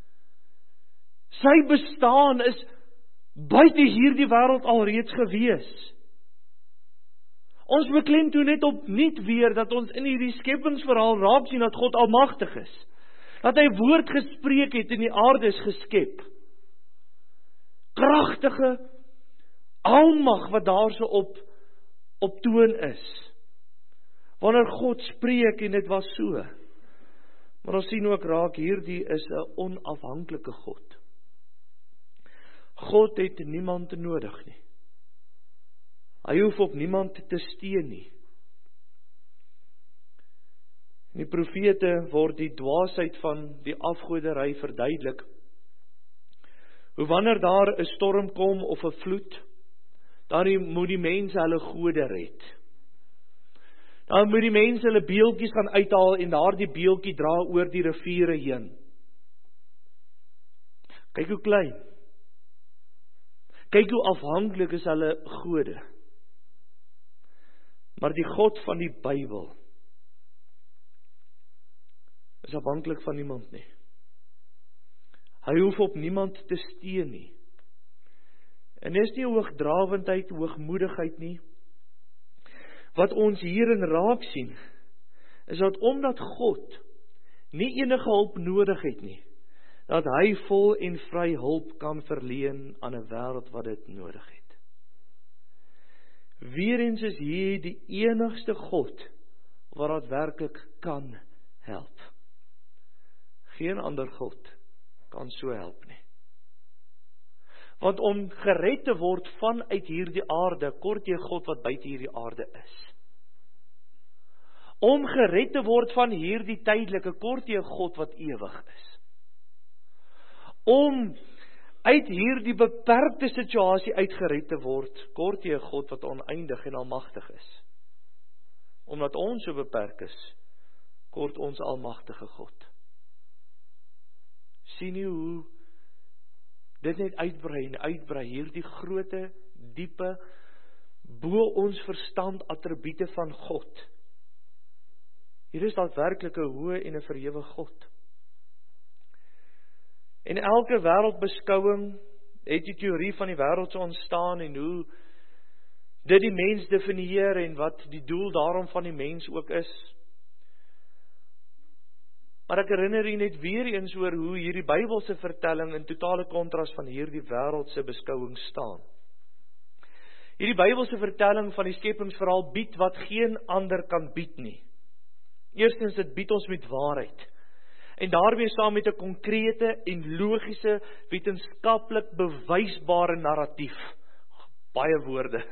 Sy bestaan is buite hierdie wêreld alreeds gewees. Ons beklemtoon net opnuut weer dat ons in hierdie skepingsverhaal raak sien dat God almagtig is. Dat hy woord gespreek het en die aarde is geskep. Kragtige almag wat daarso op op toon is. Wanneer God spreek en dit was so. Maar ons sien ook raak hierdie is 'n onafhanklike God. God het niemand nodig nie. Hy hoef op niemand te steun nie. In die profete word die dwaasheid van die afgoderry verduidelik. Hoe wanneer daar 'n storm kom of 'n vloed, dan moet die mense hulle gode red. Dan moet die mense hulle beeltjies gaan uithaal en daardie beeltjie dra oor die riviere heen. Kyk hoe klein. Kyk hoe afhanklik is hulle gode. Maar die God van die Bybel is afhanklik van niemand nie. Hy hoef op niemand te steun nie. En dis nie hoogdrawendheid, hoogmoedigheid nie. Wat ons hierin raak sien, is dat omdat God nie enige hulp nodig het nie, dat hy vol en vry hulp kan verleen aan 'n wêreld wat dit nodig het. Weereens is hier die enigste God wat dit werklik kan help. Geen ander God kan so help nie. Want om gered te word vanuit hierdie aarde, kort jy God wat buite hierdie aarde is. Om gered te word van hierdie tydelike, kort jy God wat ewig is. Om uit hierdie beperkte situasie uitgered te word, kort jy God wat oneindig en almagtig is. Omdat ons so beperk is, kort ons almagtige God. Sien jy hoe dit net uitbrei en uitbrei, hierdie groote, diepe, bo ons verstand attribute van God. Hier is daadwerklik 'n hoë en 'n verhewe God. En elke wêreldbeskouing het die teorie van die wêreld so ontstaan en hoe dit die mens definieer en wat die doel daarom van die mens ook is. Maar ek herinner u net weer eens oor hoe hierdie Bybelse vertelling in totale kontras van hierdie wêreldse beskouing staan. Hierdie Bybelse vertelling van die skepingsverhaal bied wat geen ander kan bied nie. Eerstens, dit bied ons met waarheid. En daarmee saam met 'n konkrete en logiese, wetenskaplik bewysbare narratief. Baie woorde.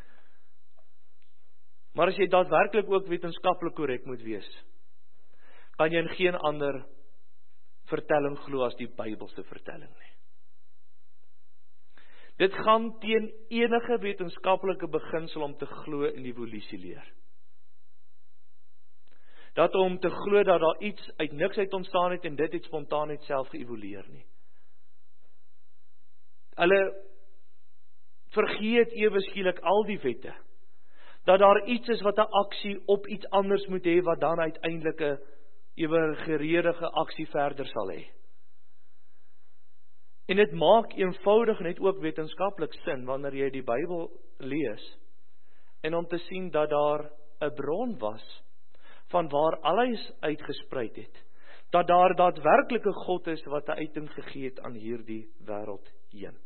Maar as jy daadwerklik ook wetenskaplik korrek moet wees, kan jy in geen ander vertelling glo as die Bybelse vertelling nie. Dit gaan teen enige wetenskaplike beginsel om te glo in evolusie leer. Dat om te glo dat daar iets uit niks uit ontstaan het en dit het spontaan net self geëvolueer nie. Hulle vergeet ewe skielik al die wette. Dat daar iets is wat 'n aksie op iets anders moet hê wat dan uiteindelik 'n ewegeredige aksie verder sal hê. En dit maak eenvoudig net ook wetenskaplik sin wanneer jy die Bybel lees en om te sien dat daar 'n bron was van waar alles uitgesprei het. Dat daar daadwerklike God is wat 'n uiting gegee het aan hierdie wêreld heen.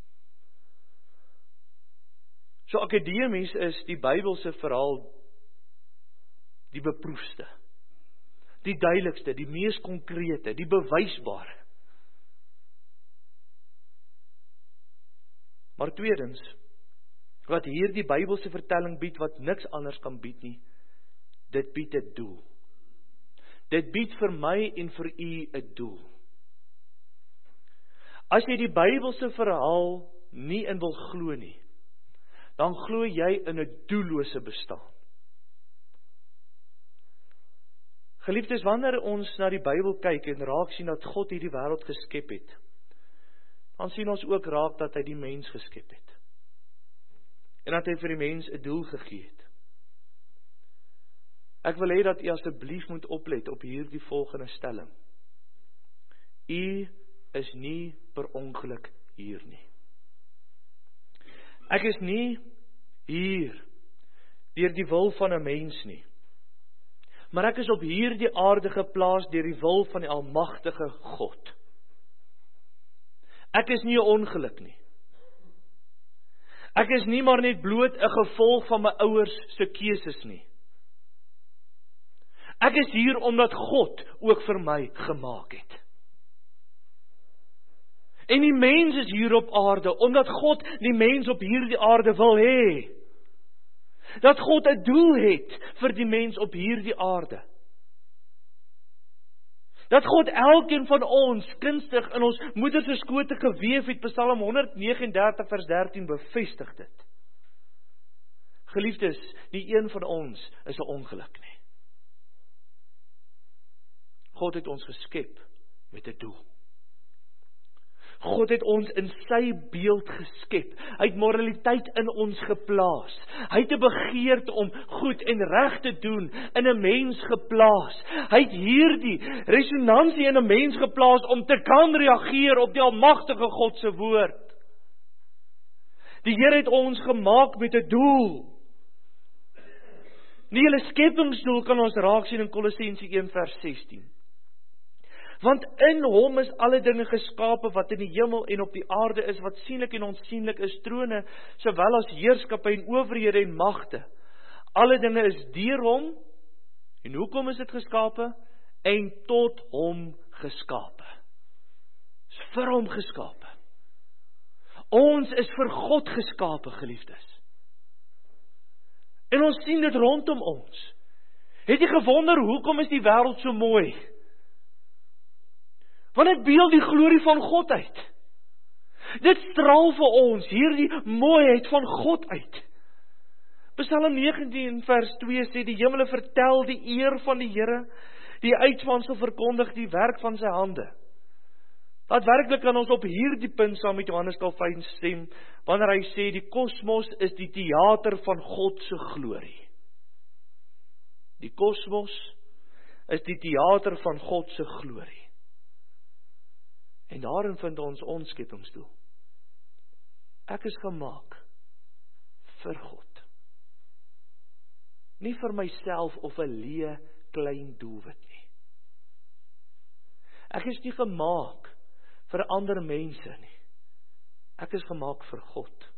So akademies is die Bybelse verhaal die beproefste, die duidelikste, die mees konkrete, die bewysbare. Maar tweedens, wat hier die Bybelse vertelling bied wat niks anders kan bied nie, dit bied 'n doel. Dit bied vir my en vir u 'n doel. As jy die Bybelse verhaal nie in wil glo nie, dan glo jy in 'n doellose bestaan. Geliefdes, wanneer ons na die Bybel kyk en raak sien dat God hierdie wêreld geskep het, dan sien ons ook raak dat hy die mens geskep het. En dat hy vir die mens 'n doel gegee het. Ek wil hê dat u asseblief moet oplet op hierdie volgende stelling. U is nie per ongeluk hier nie. Ek is nie hier deur die wil van 'n mens nie. Maar ek is op hierdie aarde geplaas deur die wil van die almagtige God. Ek is nie 'n ongeluk nie. Ek is nie maar net bloot 'n gevolg van my ouers se keuses nie. Ek is hier omdat God ook vir my gemaak het. En die mens is hier op aarde omdat God die mens op hierdie aarde wil hê. Dat God 'n doel het vir die mens op hierdie aarde. Dat God elkeen van ons kunstig in ons moeder se skote geweef het, Psalm honderd vyf nege vers dertien bevestig dit. Geliefdes, nie een van ons is 'n ongeluk nie. God het ons geskep met 'n doel. God het ons in sy beeld geskep. Hy het moraliteit in ons geplaas. Hy het 'n begeerte om goed en reg te doen in 'n mens geplaas. Hy het hierdie resonansie in 'n mens geplaas om te kan reageer op die almagtige God se woord. Die Here het ons gemaak met 'n doel. Die hele skepingsdoel kan ons raak sien in Kolossense een vers sestien. Want in hom is alle dinge geskape wat in die hemel en op die aarde is, wat sienlik en onsienlik is, trone, sowel as heerskappe en owerhede en magte. Alle dinge is deur hom, en hoekom is dit geskape? En tot hom geskape. Is vir hom geskape. Ons is vir God geskape, geliefdes. En ons sien dit rondom ons. Het jy gewonder, hoekom is die wêreld so mooi? Want dit beeld die glorie van God uit. Dit straal vir ons hierdie mooiheid van God uit. Psalm negentien vers twee sê, die hemele vertel die eer van die Here, die uitvansel verkondig die werk van sy hande. Daadwerklik kan ons op hierdie punt saam met Johannes Calvin stem, wanneer hy sê, die kosmos is die teater van God se glorie. Die kosmos is die teater van God se glorie. En daarin vind ons ons skepingsdoel. Ek is gemaak vir God. Nie vir myself of 'n leë klein doelwit nie. Ek is nie gemaak vir ander mense nie. Ek is gemaak vir God.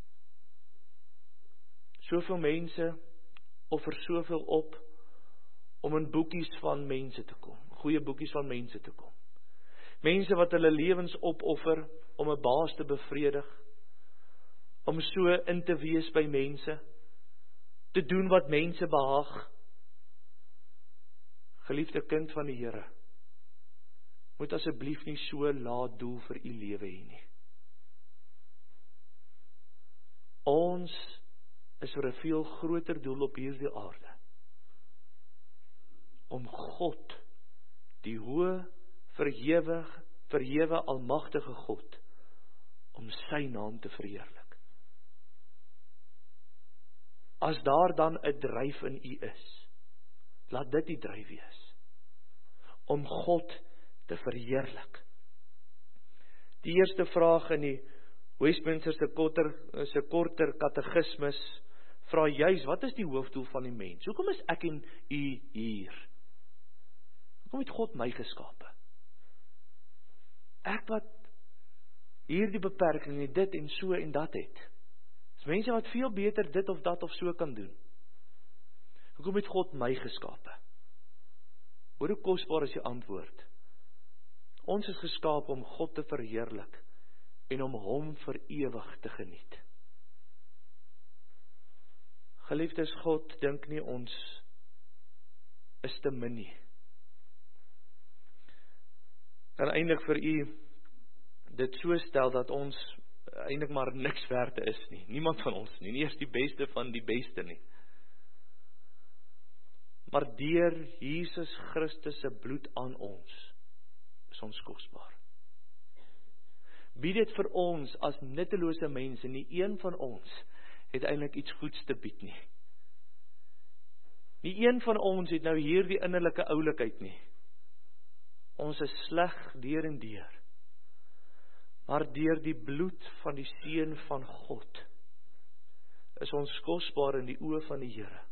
Soveel mense offer soveel op om in boekies van mense te kom, goeie boekies van mense te kom. Mense wat hulle lewens opoffer om 'n baas te bevredig, om so in te wees by mense, te doen wat mense behaag. Geliefde kind van die Here, moet asseblief nie so laat doel vir u lewe hê nie. Ons is vir 'n veel groter doel op hierdie aarde. Om God, die hoë, verhewe, verhewe almagtige God, om sy naam te verheerlik. As daar dan 'n dryf in u is, laat dit die dryf wees. Om God te verheerlik. Die eerste vraag in die Westminster se korter, se korter katekismus vra juis, wat is die hoofdoel van die mens? Hoekom is ek en u hier? Hoekom het God my geskape? Ek wat hierdie beperking en dit en so en dat het. Dis mense wat veel beter dit of dat of so kan doen. Hoekom het God my geskape? Hoor hoe kosbaar is die antwoord. Ons is geskaap om God te verheerlik en om hom vir ewig te geniet. Geliefdes, God dink nie ons is te min nie. Kan eintlik vir u dit so stel dat ons eintlik maar niks werd is nie. Niemand van ons nie, nie eers die beste van die beste nie. Maar deur Jesus Christus se bloed aan ons, is ons kosbaar. Bied dit vir ons as nuttelose mense, nie een van ons het eintlik iets goeds te bied nie. Nie een van ons het nou hierdie innerlike oulikheid nie. Ons is sleg deur en deur. Maar deur die bloed van die Seun van God, is ons kosbaar in die oë van die Here.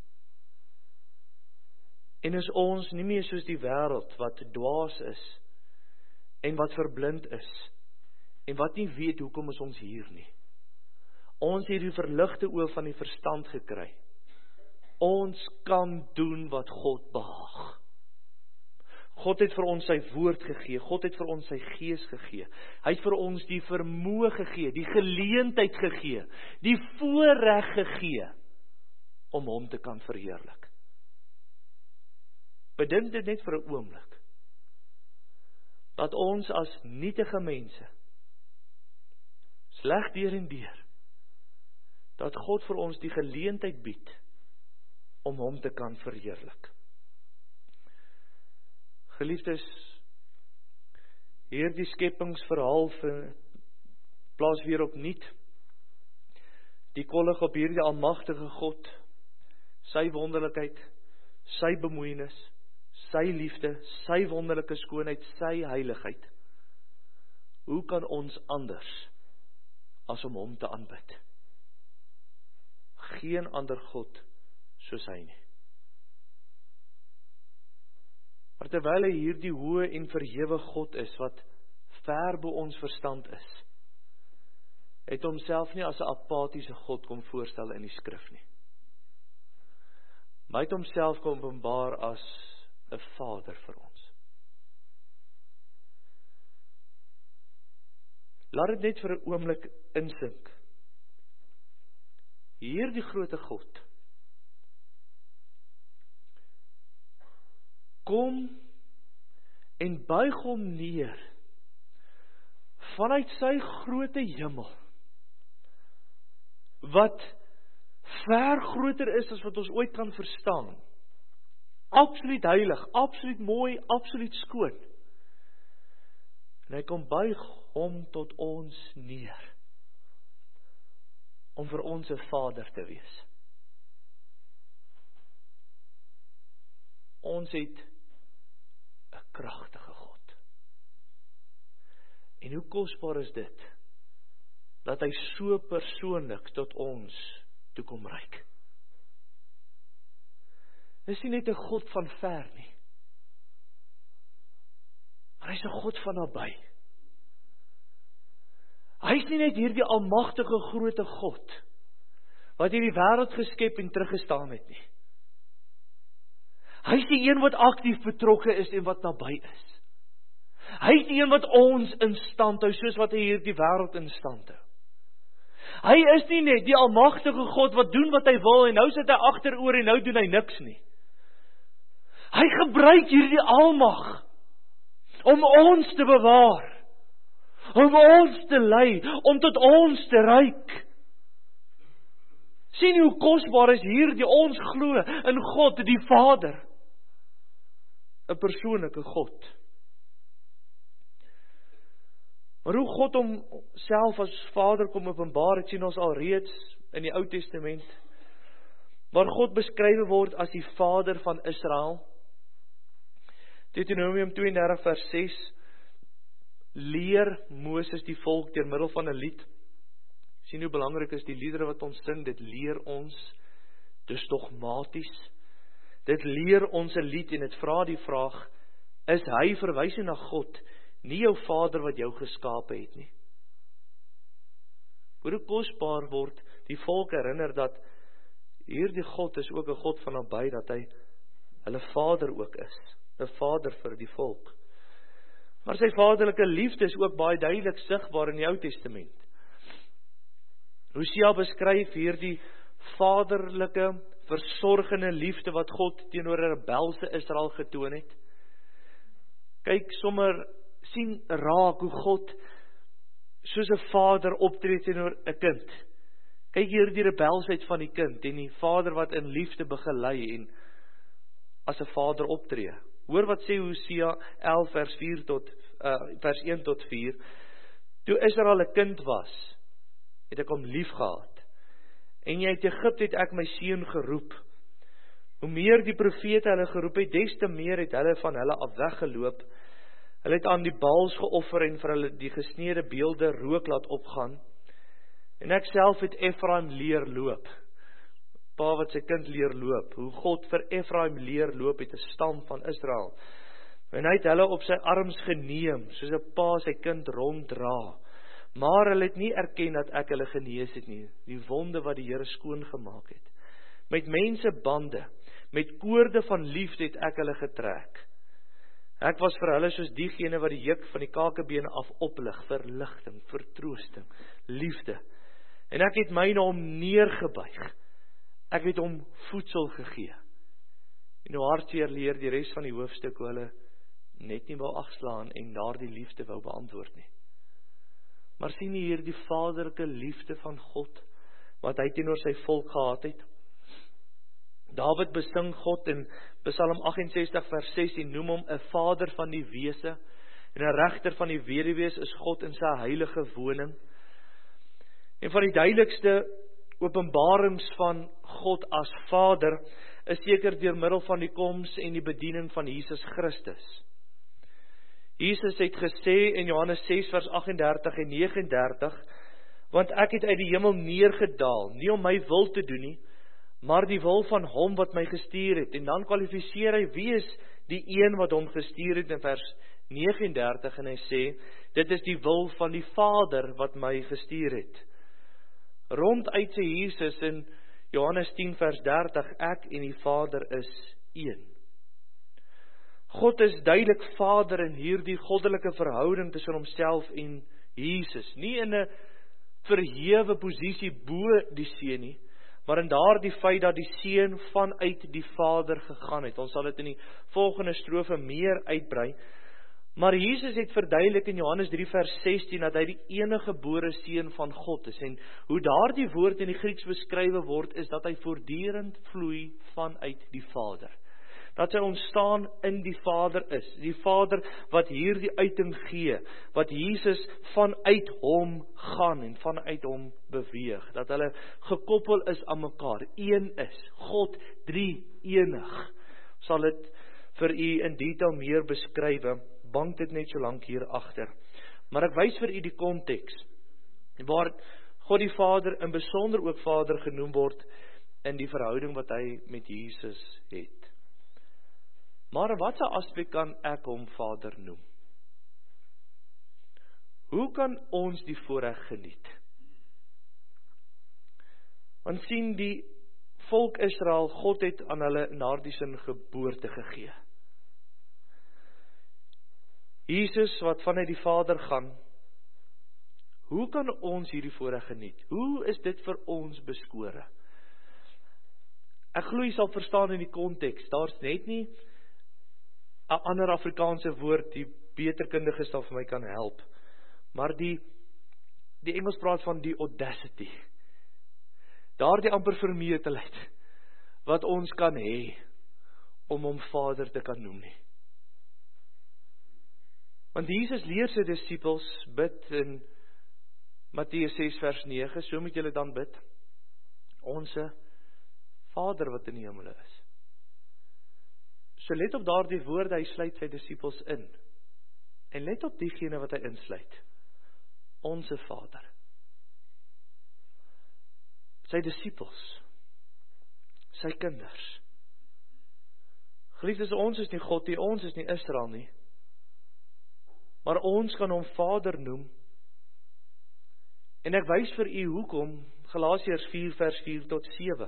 En is ons nie meer soos die wêreld wat dwaas is, en wat verblind is, en wat nie weet hoekom is ons hier nie. Ons het die verligte oë van die verstand gekry. Ons kan doen wat God behaag. God het vir ons sy woord gegee, God het vir ons sy gees gegee. Hy het vir ons die vermoë gegee, die geleentheid gegee, die voorreg gegee, om hom te kan verheerlik. Bedink dit net vir 'n oomblik, dat ons as nietige mense, sleg deur en deur, dat God vir ons die geleentheid bied, om hom te kan verheerlik. Geliefdes, hierdie skepingsverhaal plaas weer opnuut die kollig op hierdie almagtige God, sy wonderlikheid, sy bemoeienis, sy liefde, sy wonderlike skoonheid, sy heiligheid. Hoe kan ons anders as om hom te aanbid? Geen ander God soos hy nie. Maar terwyl hy hierdie hoë en verhewe God is, wat ver bo ons verstand is, het homself nie as 'n apatiese God kom voorstel in die skrif nie. Maar hy het homself kom openbaar as 'n Vader vir ons. Laat dit net vir 'n oomblik insink. Hierdie groote God kom en buig hom neer vanuit sy groote hemel, wat ver groter is as wat ons ooit kan verstaan. Absoluut heilig, absoluut mooi, absoluut skoon. En hy kom buig hom tot ons neer, om vir ons 'n Vader te wees. Ons het 'n kragtige God. En hoe kosbaar is dit, dat hy so persoonlik tot ons toe kom reik. Dis nie net 'n God van ver nie, maar hy is 'n God van naby. Hy is nie net hierdie almagtige groote God, wat hierdie wêreld geskep en teruggestaan het nie. Hy is die een wat aktief betrokke is en wat naby is. Hy is die een wat ons in stand hou, soos wat hy hierdie wêreld in stand hou. Hy is nie net die almagtige God wat doen wat hy wil en nou sit hy agteroor en nou doen hy niks nie. Hy gebruik hierdie almag om ons te bewaar, om ons te lei, om tot ons te reik. Sien hoe kosbaar is hierdie ons glo in God, die Vader, 'n persoonlike God. Maar hoe God homself as Vader kom openbaar, het sien ons al reeds in die Ou Testament, waar God beskryf word as die Vader van Israel. Deuteronomium twee en dertig vers ses, leer Moses die volk deur middel van 'n lied. Sien hoe belangrik is die liedere wat ons sing, dit leer ons, dis dogmaties. Dit leer ons 'n lied en dit vra die vraag, is hy verwysing na God, nie jou Vader wat jou geskape het nie? Hoe kosbaar word die volk herinner dat hierdie God is ook 'n God van naby, dat hy hulle Vader ook is, 'n Vader vir die volk. Maar sy vaderlike liefde is ook baie duidelik sigbaar in die Ou Testament. Hosea beskryf hierdie vaderlike, versorgende liefde wat God teenoor 'n rebelse Israel getoon het. Kyk sommer, sien raak hoe God soos 'n vader optree teenoor 'n kind. Kyk hier die rebelsheid van die kind en die vader wat in liefde begelei en as 'n vader optree. Hoor wat sê Hosea elf vers vier tot uh, vers een tot vier. Toe Israel 'n kind was, het ek hom lief gehad. En uit Egipte het ek my seun geroep. Hoe meer die profete hulle geroep het, des te meer het hulle van hulle af weggeloop. Hulle het aan die Baals geoffer en vir hulle die gesneede beelde rook laat opgaan. En ek self het Efraim leer loop. Pa wat sy kind leer loop. Hoe God vir Efraim leer loop het 'n stam van Israel. En hy het hulle op sy arms geneem, soos 'n pa sy kind ronddra. Maar hulle het nie erken dat ek hulle genees het nie, die wonde wat die Here skoon gemaak het. Met mense bande, met koorde van liefde het ek hulle getrek. Ek was vir hulle soos diegene wat die juk van die kakebene af oplig, verligting, vertroosting, liefde. En ek het myne hom neergebuig. Ek het hom voedsel gegee. En nou hartseer leer die res van die hoofstuk hoe hulle net nie wou agslaan en daardie liefde wou beantwoord nie. Maar sien jy hier die vaderlike liefde van God, wat hy teenoor sy volk gehad het? Dawid besing God in Psalm agt en ses vers ses, en noem hom 'n vader van die wese, en 'n regter van die weduwees is God in sy heilige woning. En van die duidelikste openbarings van God as Vader, is seker deur middel van die koms en die bediening van Jesus Christus. Jesus het gesê in Johannes ses vers agt en dertig en nege en dertig, want ek het uit die hemel neergedaal, nie om my wil te doen nie, maar die wil van hom wat my gestuur het. En dan kwalifiseer hy, wie is die een wat hom gestuur het in vers nege en dertig, en hy sê, dit is die wil van die Vader wat my gestuur het. Ronduit sê Jesus in Johannes tien vers dertig, ek en die Vader is een. God is duidelik Vader in hierdie goddelike verhouding tussen homself en Jesus. Nie in 'n verhewe posisie bo die Seun nie, maar in daardie feit dat die Seun vanuit die Vader gegaan het. Ons sal dit in die volgende strofe meer uitbrei. Maar Jesus het verduidelik in Johannes drie vers sestien dat hy die enige gebore Seun van God is. En hoe daardie woord in die Grieks beskrywe word, is dat hy voortdurend vloei vanuit die Vader. Dat hy ontstaan in die Vader is. Die Vader wat hierdie uiting gee, wat Jesus vanuit hom gaan en vanuit hom beweeg. Dat hulle gekoppel is aan mekaar, een is, God drie enig. Sal dit vir u in detail meer beskrywe, bank dit net so lank hier agter. Maar ek wys vir u die konteks, waar God die Vader in besonder ook Vader genoem word, in die verhouding wat hy met Jesus het. Maar in watter aspek kan ek hom Vader noem? Hoe kan ons die voorreg geniet? Want sien, die volk Israel, God het aan hulle in daardie sin geboorte gegee. Jesus wat vanuit die Vader gaan, hoe kan ons hierdie voorreg geniet? Hoe is dit vir ons beskore? Ek glo jy sal verstaan in die konteks, daar's net nie 'n ander Afrikaanse woord, die beterkundiges sal vir my kan help, maar die, die Engels praat van die audacity, daardie amper vermetelheid, wat ons kan hê, om hom Vader te kan noem nie. Want Jesus leer sy disippels bid in Matteus ses vers nege, so moet julle dan bid, Onse Vader wat in die hemel is. So let op daardie woorde, hy sluit sy disippels in, en let op diegene wat hy insluit, Onse Vader. Sy disippels, sy kinders. Geliefdes, ons is nie God nie, ons is nie Israel nie, maar ons kan hom Vader noem, en ek wys vir u hoekom, Galasiërs vier vers vier tot sewe.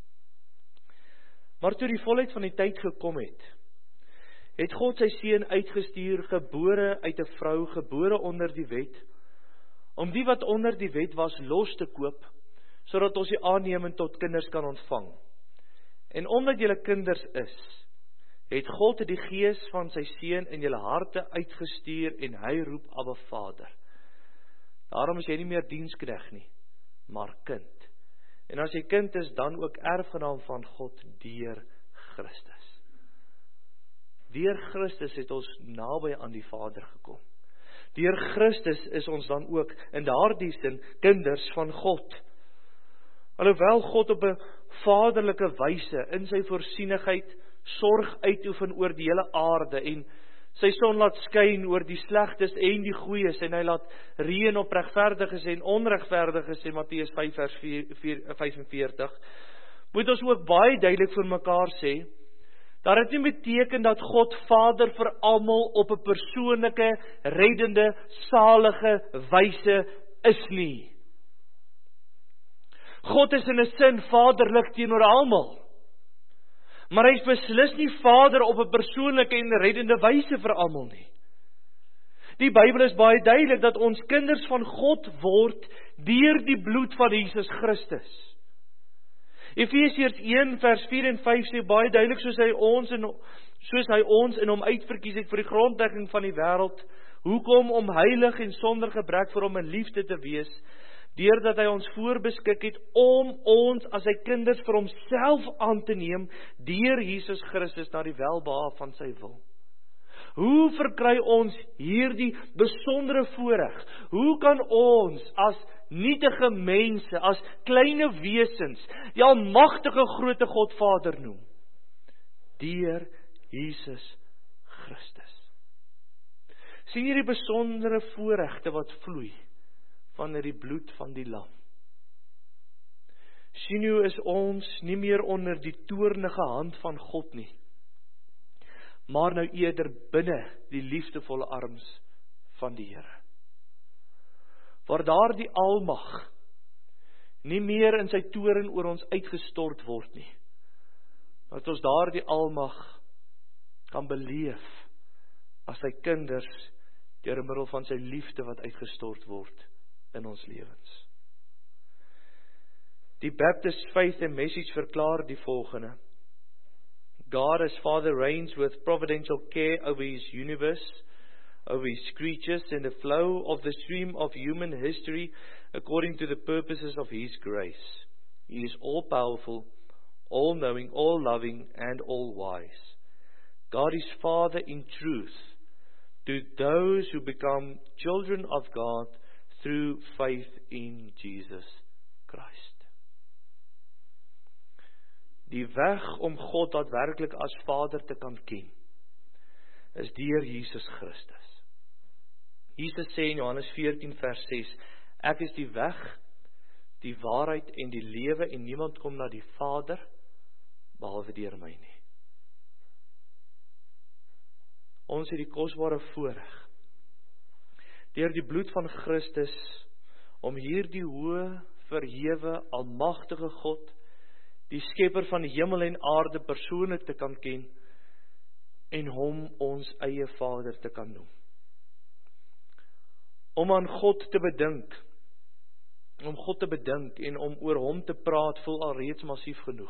Maar toe die volheid van die tyd gekom het, het God sy seun uitgestuur, gebore uit 'n vrou, gebore onder die wet, om die wat onder die wet was los te koop, sodat ons die aanneming tot kinders kan ontvang. En omdat julle kinders is, het God die gees van sy seun in julle harte uitgestuur en hy roep Abba Vader. Daarom is jy nie meer diensknegt nie, maar kind. En as jy kind is, dan ook erfgenaam van God deur Christus. Deur Christus het ons naby aan die Vader gekom. Deur Christus is ons dan ook in daardie sin kinders van God. Alhoewel God op 'n vaderlike wyse in sy voorsienigheid sorg uitoefen oor die hele aarde en sy son laat skyn oor die slegtes en die goeies en hy laat reën op regverdiges en onregverdiges in Matteus vyf vers vyfenveertig, moet ons ook baie duidelik vir mekaar sê, dat dit nie beteken dat God Vader vir almal op 'n persoonlike, reddende, salige wyse is nie. God is in 'n sin vaderlik teenoor almal, maar hy is beslis nie Vader op 'n persoonlike en reddende wyse vir almal nie. Die Bybel is baie duidelik dat ons kinders van God word deur die bloed van Jesus Christus. Efesiërs een vers vier en vyf sê baie duidelik, soos hy ons in, soos hy ons in hom uitverkies het vir die grondlegging van die wêreld, hoekom om heilig en sonder gebrek vir hom in liefde te wees, deurdat hy ons voorbeskik het om ons as sy kinders vir homself aan te neem, deur Jesus Christus na die welbehae van sy wil. Hoe verkry ons hierdie besondere voorreg? Hoe kan ons as nietige mense, as kleine wesens, die almagtige groote God Vader noem? Deur Jesus Christus. Sien jy die besondere voorregte wat vloei van die bloed van die lam? Sien jy, is ons nie meer onder die toornige hand van God nie, maar nou eerder binne die liefdevolle arms van die Here. Waar daar die almag nie meer in sy toorn oor ons uitgestort word nie, dat ons daar die almag kan beleef as sy kinders deur middel van sy liefde wat uitgestort word in ons lewens. Die Baptist Faith and Message verklaar die volgende: God as Father reigns with providential care over his universe, over his creatures, and the flow of the stream of human history according to the purposes of his grace. He is all-powerful, all-knowing, all-loving, and all-wise. God is Father in truth to those who become children of God through faith in Jesus Christ. Die weg om God daadwerklik as Vader te kan ken, is deur Jesus Christus. Jesus sê in Johannes veertien vers ses, ek is die weg, die waarheid en die lewe, en niemand kom na die Vader, behalwe deur my nie. Ons het die kosbare voorreg, deur die bloed van Christus, om hierdie hoë, verhewe, almagtige God, die skepper van die hemel en aarde persoonlik te kan ken en hom ons eie Vader te kan noem. Om aan God te bedink, om God te bedink en om oor hom te praat, voel al reeds massief genoeg.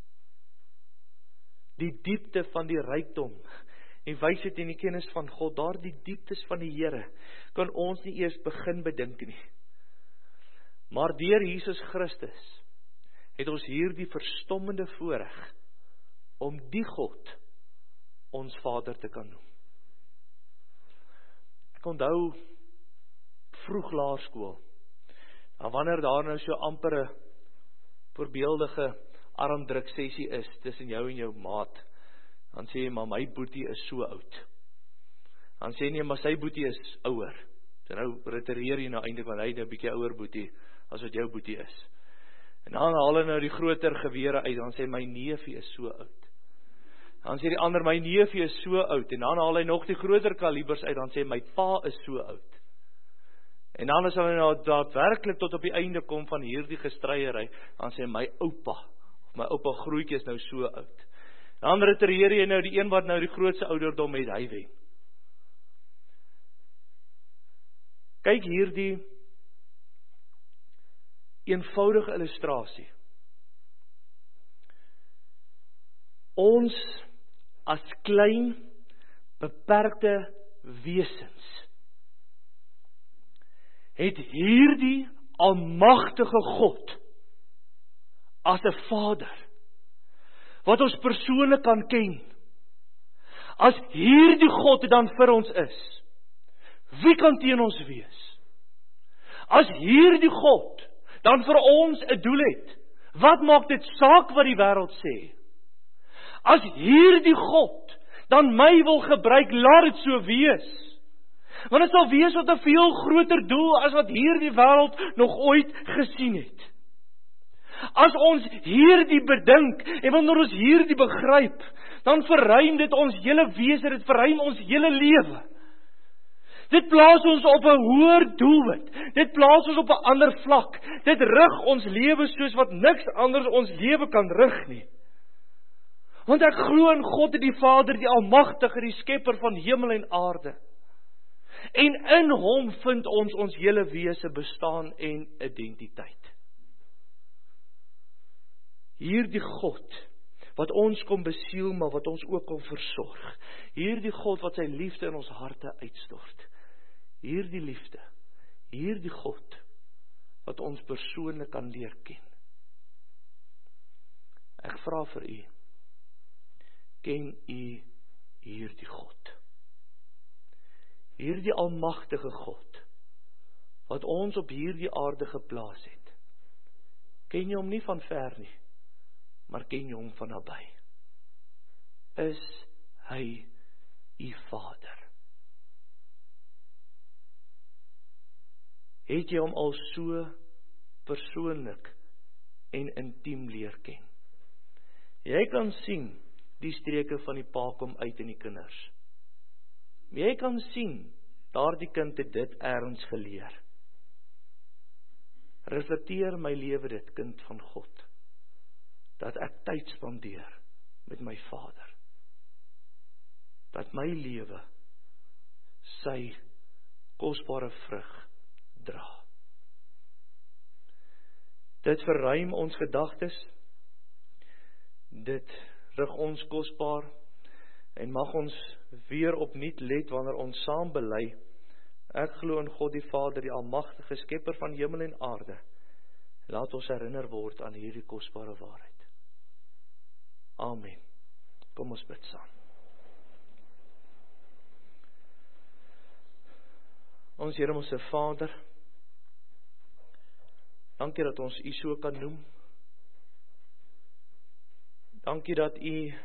Die diepte van die rykdom, die wysheid en die kennis van God, daar die dieptes van die Here, kan ons nie eers begin bedink nie. Maar deur Jesus Christus, het ons hier die verstommende voorreg, om die God, ons Vader te kan noem. Ek onthou, vroeg laerskool, en wanneer daar nou so amper 'n voorbeeldige armdruk sessie is, tussen jou en jou maat, dan sê jy, maar my boetie is so oud. Dan sê jy, maar sy boetie is ouer. So nou retireer jy nou eintlik, want hy het 'n bietjie ouer boetie, as wat jou boetie is. En dan haal hy nou die groter gewere uit, dan sê my neefie is so oud. Dan sê die ander, my neefie is so oud, en dan haal hy nog die groter kalibers uit, dan sê my pa is so oud. En dan as hy nou daadwerklik tot op die einde kom van hierdie gestryery, dan sê my oupa, of my oupa grootjie is nou so oud. Dan retireer jy nou die een wat nou die grootste ouderdom het, hy wen. Kyk hierdie eenvoudige illustrasie. Ons as klein, beperkte wesens het hierdie almagtige God as 'n Vader wat ons persoonlik kan ken. As hierdie God dan vir ons is, wie kan teen ons wees? As hierdie God dan vir ons 'n doel het, wat maak dit saak wat die wêreld sê? As hierdie God dan my wil gebruik, laat dit so wees. Want dit sal wees wat 'n veel groter doel as wat hierdie wêreld nog ooit gesien het. As ons hierdie bedink en wanneer ons hierdie begryp, dan verruim dit ons hele wese, dit verruim ons hele lewe. Dit plaas ons op 'n hoër doelwit. Dit plaas ons op 'n ander vlak. Dit rig ons lewe soos wat niks anders ons lewe kan rig nie. Want ek glo in God, die Vader, die Almagtige, die Skepper van hemel en aarde. En in hom vind ons ons hele wese, bestaan en identiteit. Hierdie God, wat ons kom besiel, maar wat ons ook kom versorg. Hierdie God wat sy liefde in ons harte uitstort. Hierdie liefde, hierdie God, wat ons persoonlik kan leer ken. Ek vra vir u, ken u hierdie God? Hierdie almagtige God, wat ons op hierdie aarde geplaas het. Ken jy hom nie van ver nie, maar ken jy hom van naby? Is hy u Vader? Het jy hom al so persoonlik en intiem leer ken? Jy kan sien die streke van die pa kom uit in die kinders. Jy kan sien, daardie kind het dit ergens geleer. Reflekteer my lewe dit, kind van God, dat ek tyd spandeer met my Vader. Dat my lewe sy kosbare vrug dra. Dit verruim ons gedagtes, dit rig ons kosbaar, en mag ons weer opnuut let wanneer ons saam bely, ek glo in God die Vader, die almagtige Skepper van hemel en aarde. Laat ons herinner word aan hierdie kosbare waarheid. Amen. Kom ons bid saam. Ons Here, ons Vader, dankie dat ons u so kan noem. Dankie dat u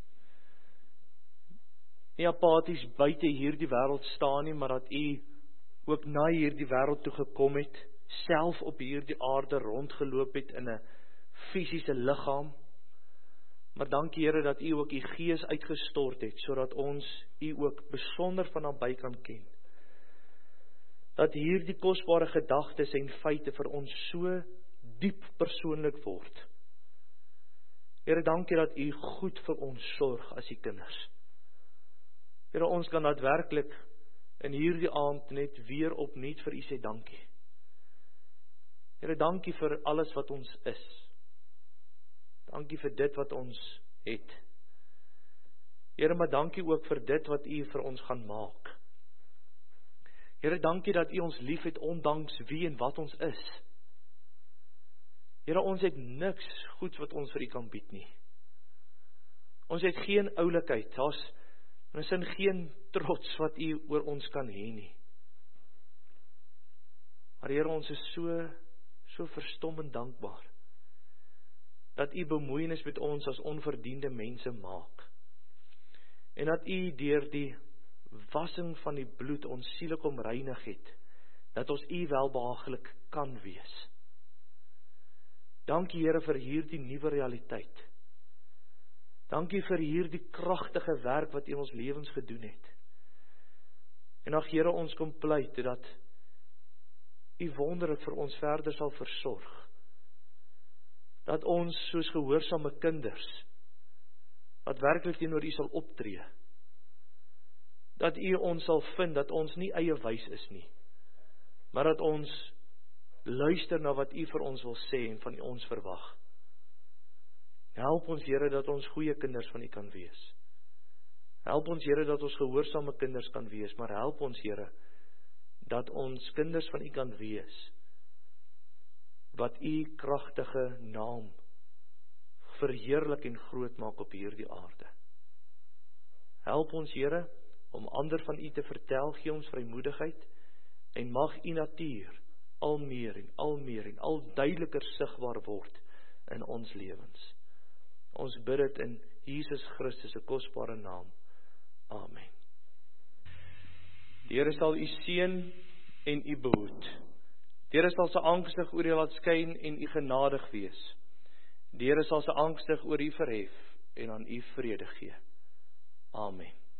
nie apaties buite hierdie wêreld staan nie, maar dat u ook na hierdie wêreld toe gekom het, self op hierdie aarde rondgeloop het in 'n fisiese liggaam. Maar dankie Here dat u ook u Gees uitgestort het, sodat ons u ook besonder van naby kan ken. Dat hierdie kosbare gedagtes en feite vir ons so diep persoonlik word, Here, dankie dat U goed vir ons sorg as U kinders. Here, ons kan daadwerklik in hierdie aand net weer opnuut vir U sê dankie. Here, dankie vir alles wat ons is. Dankie vir dit wat ons het. Here, maar dankie ook vir dit wat U vir ons gaan maak. Here, dankie dat U ons lief het ondanks wie en wat ons is. Here, ons het niks goeds wat ons vir U kan bied nie. Ons het geen oulikheid, daar's in 'n sin geen trots wat U oor ons kan hê nie. Maar Here, ons is so, so verstommend dankbaar, dat U bemoeienis met ons as onverdiende mense maak. En dat U deur die wassing van die bloed ons siele kom reinig het, dat ons U welbehaaglik kan wees. Dankie Here vir hierdie nuwe realiteit. Dankie vir hierdie kragtige werk wat U in ons lewens gedoen het. En ag Here, ons kom pleit dat U wonderlik vir ons verder sal versorg. Dat ons soos gehoorsame kinders, wat werklik teenoor U sal optree. Dat U ons sal vind, dat ons nie eie wys is nie, maar dat ons luister na wat U vir ons wil sê en van ons verwag. Help ons Here dat ons goeie kinders van U kan wees. Help ons Here dat ons gehoorsame kinders kan wees, maar help ons Here dat ons kinders van U kan wees, wat U kragtige naam verheerlik en groot maak op hierdie aarde. Help ons Here om ander van U te vertel, gee ons vrymoedigheid, en mag U natuur al meer en al meer en al duideliker sigbaar word in ons lewens. Ons bid dit in Jesus Christus se kosbare naam. Amen. Die Here sal U seën en U behoed. Die Here sal sy aangesig oor U laat skyn en U genadig wees. Die Here sal sy aangesig oor U verhef en aan U vrede gee. Amen.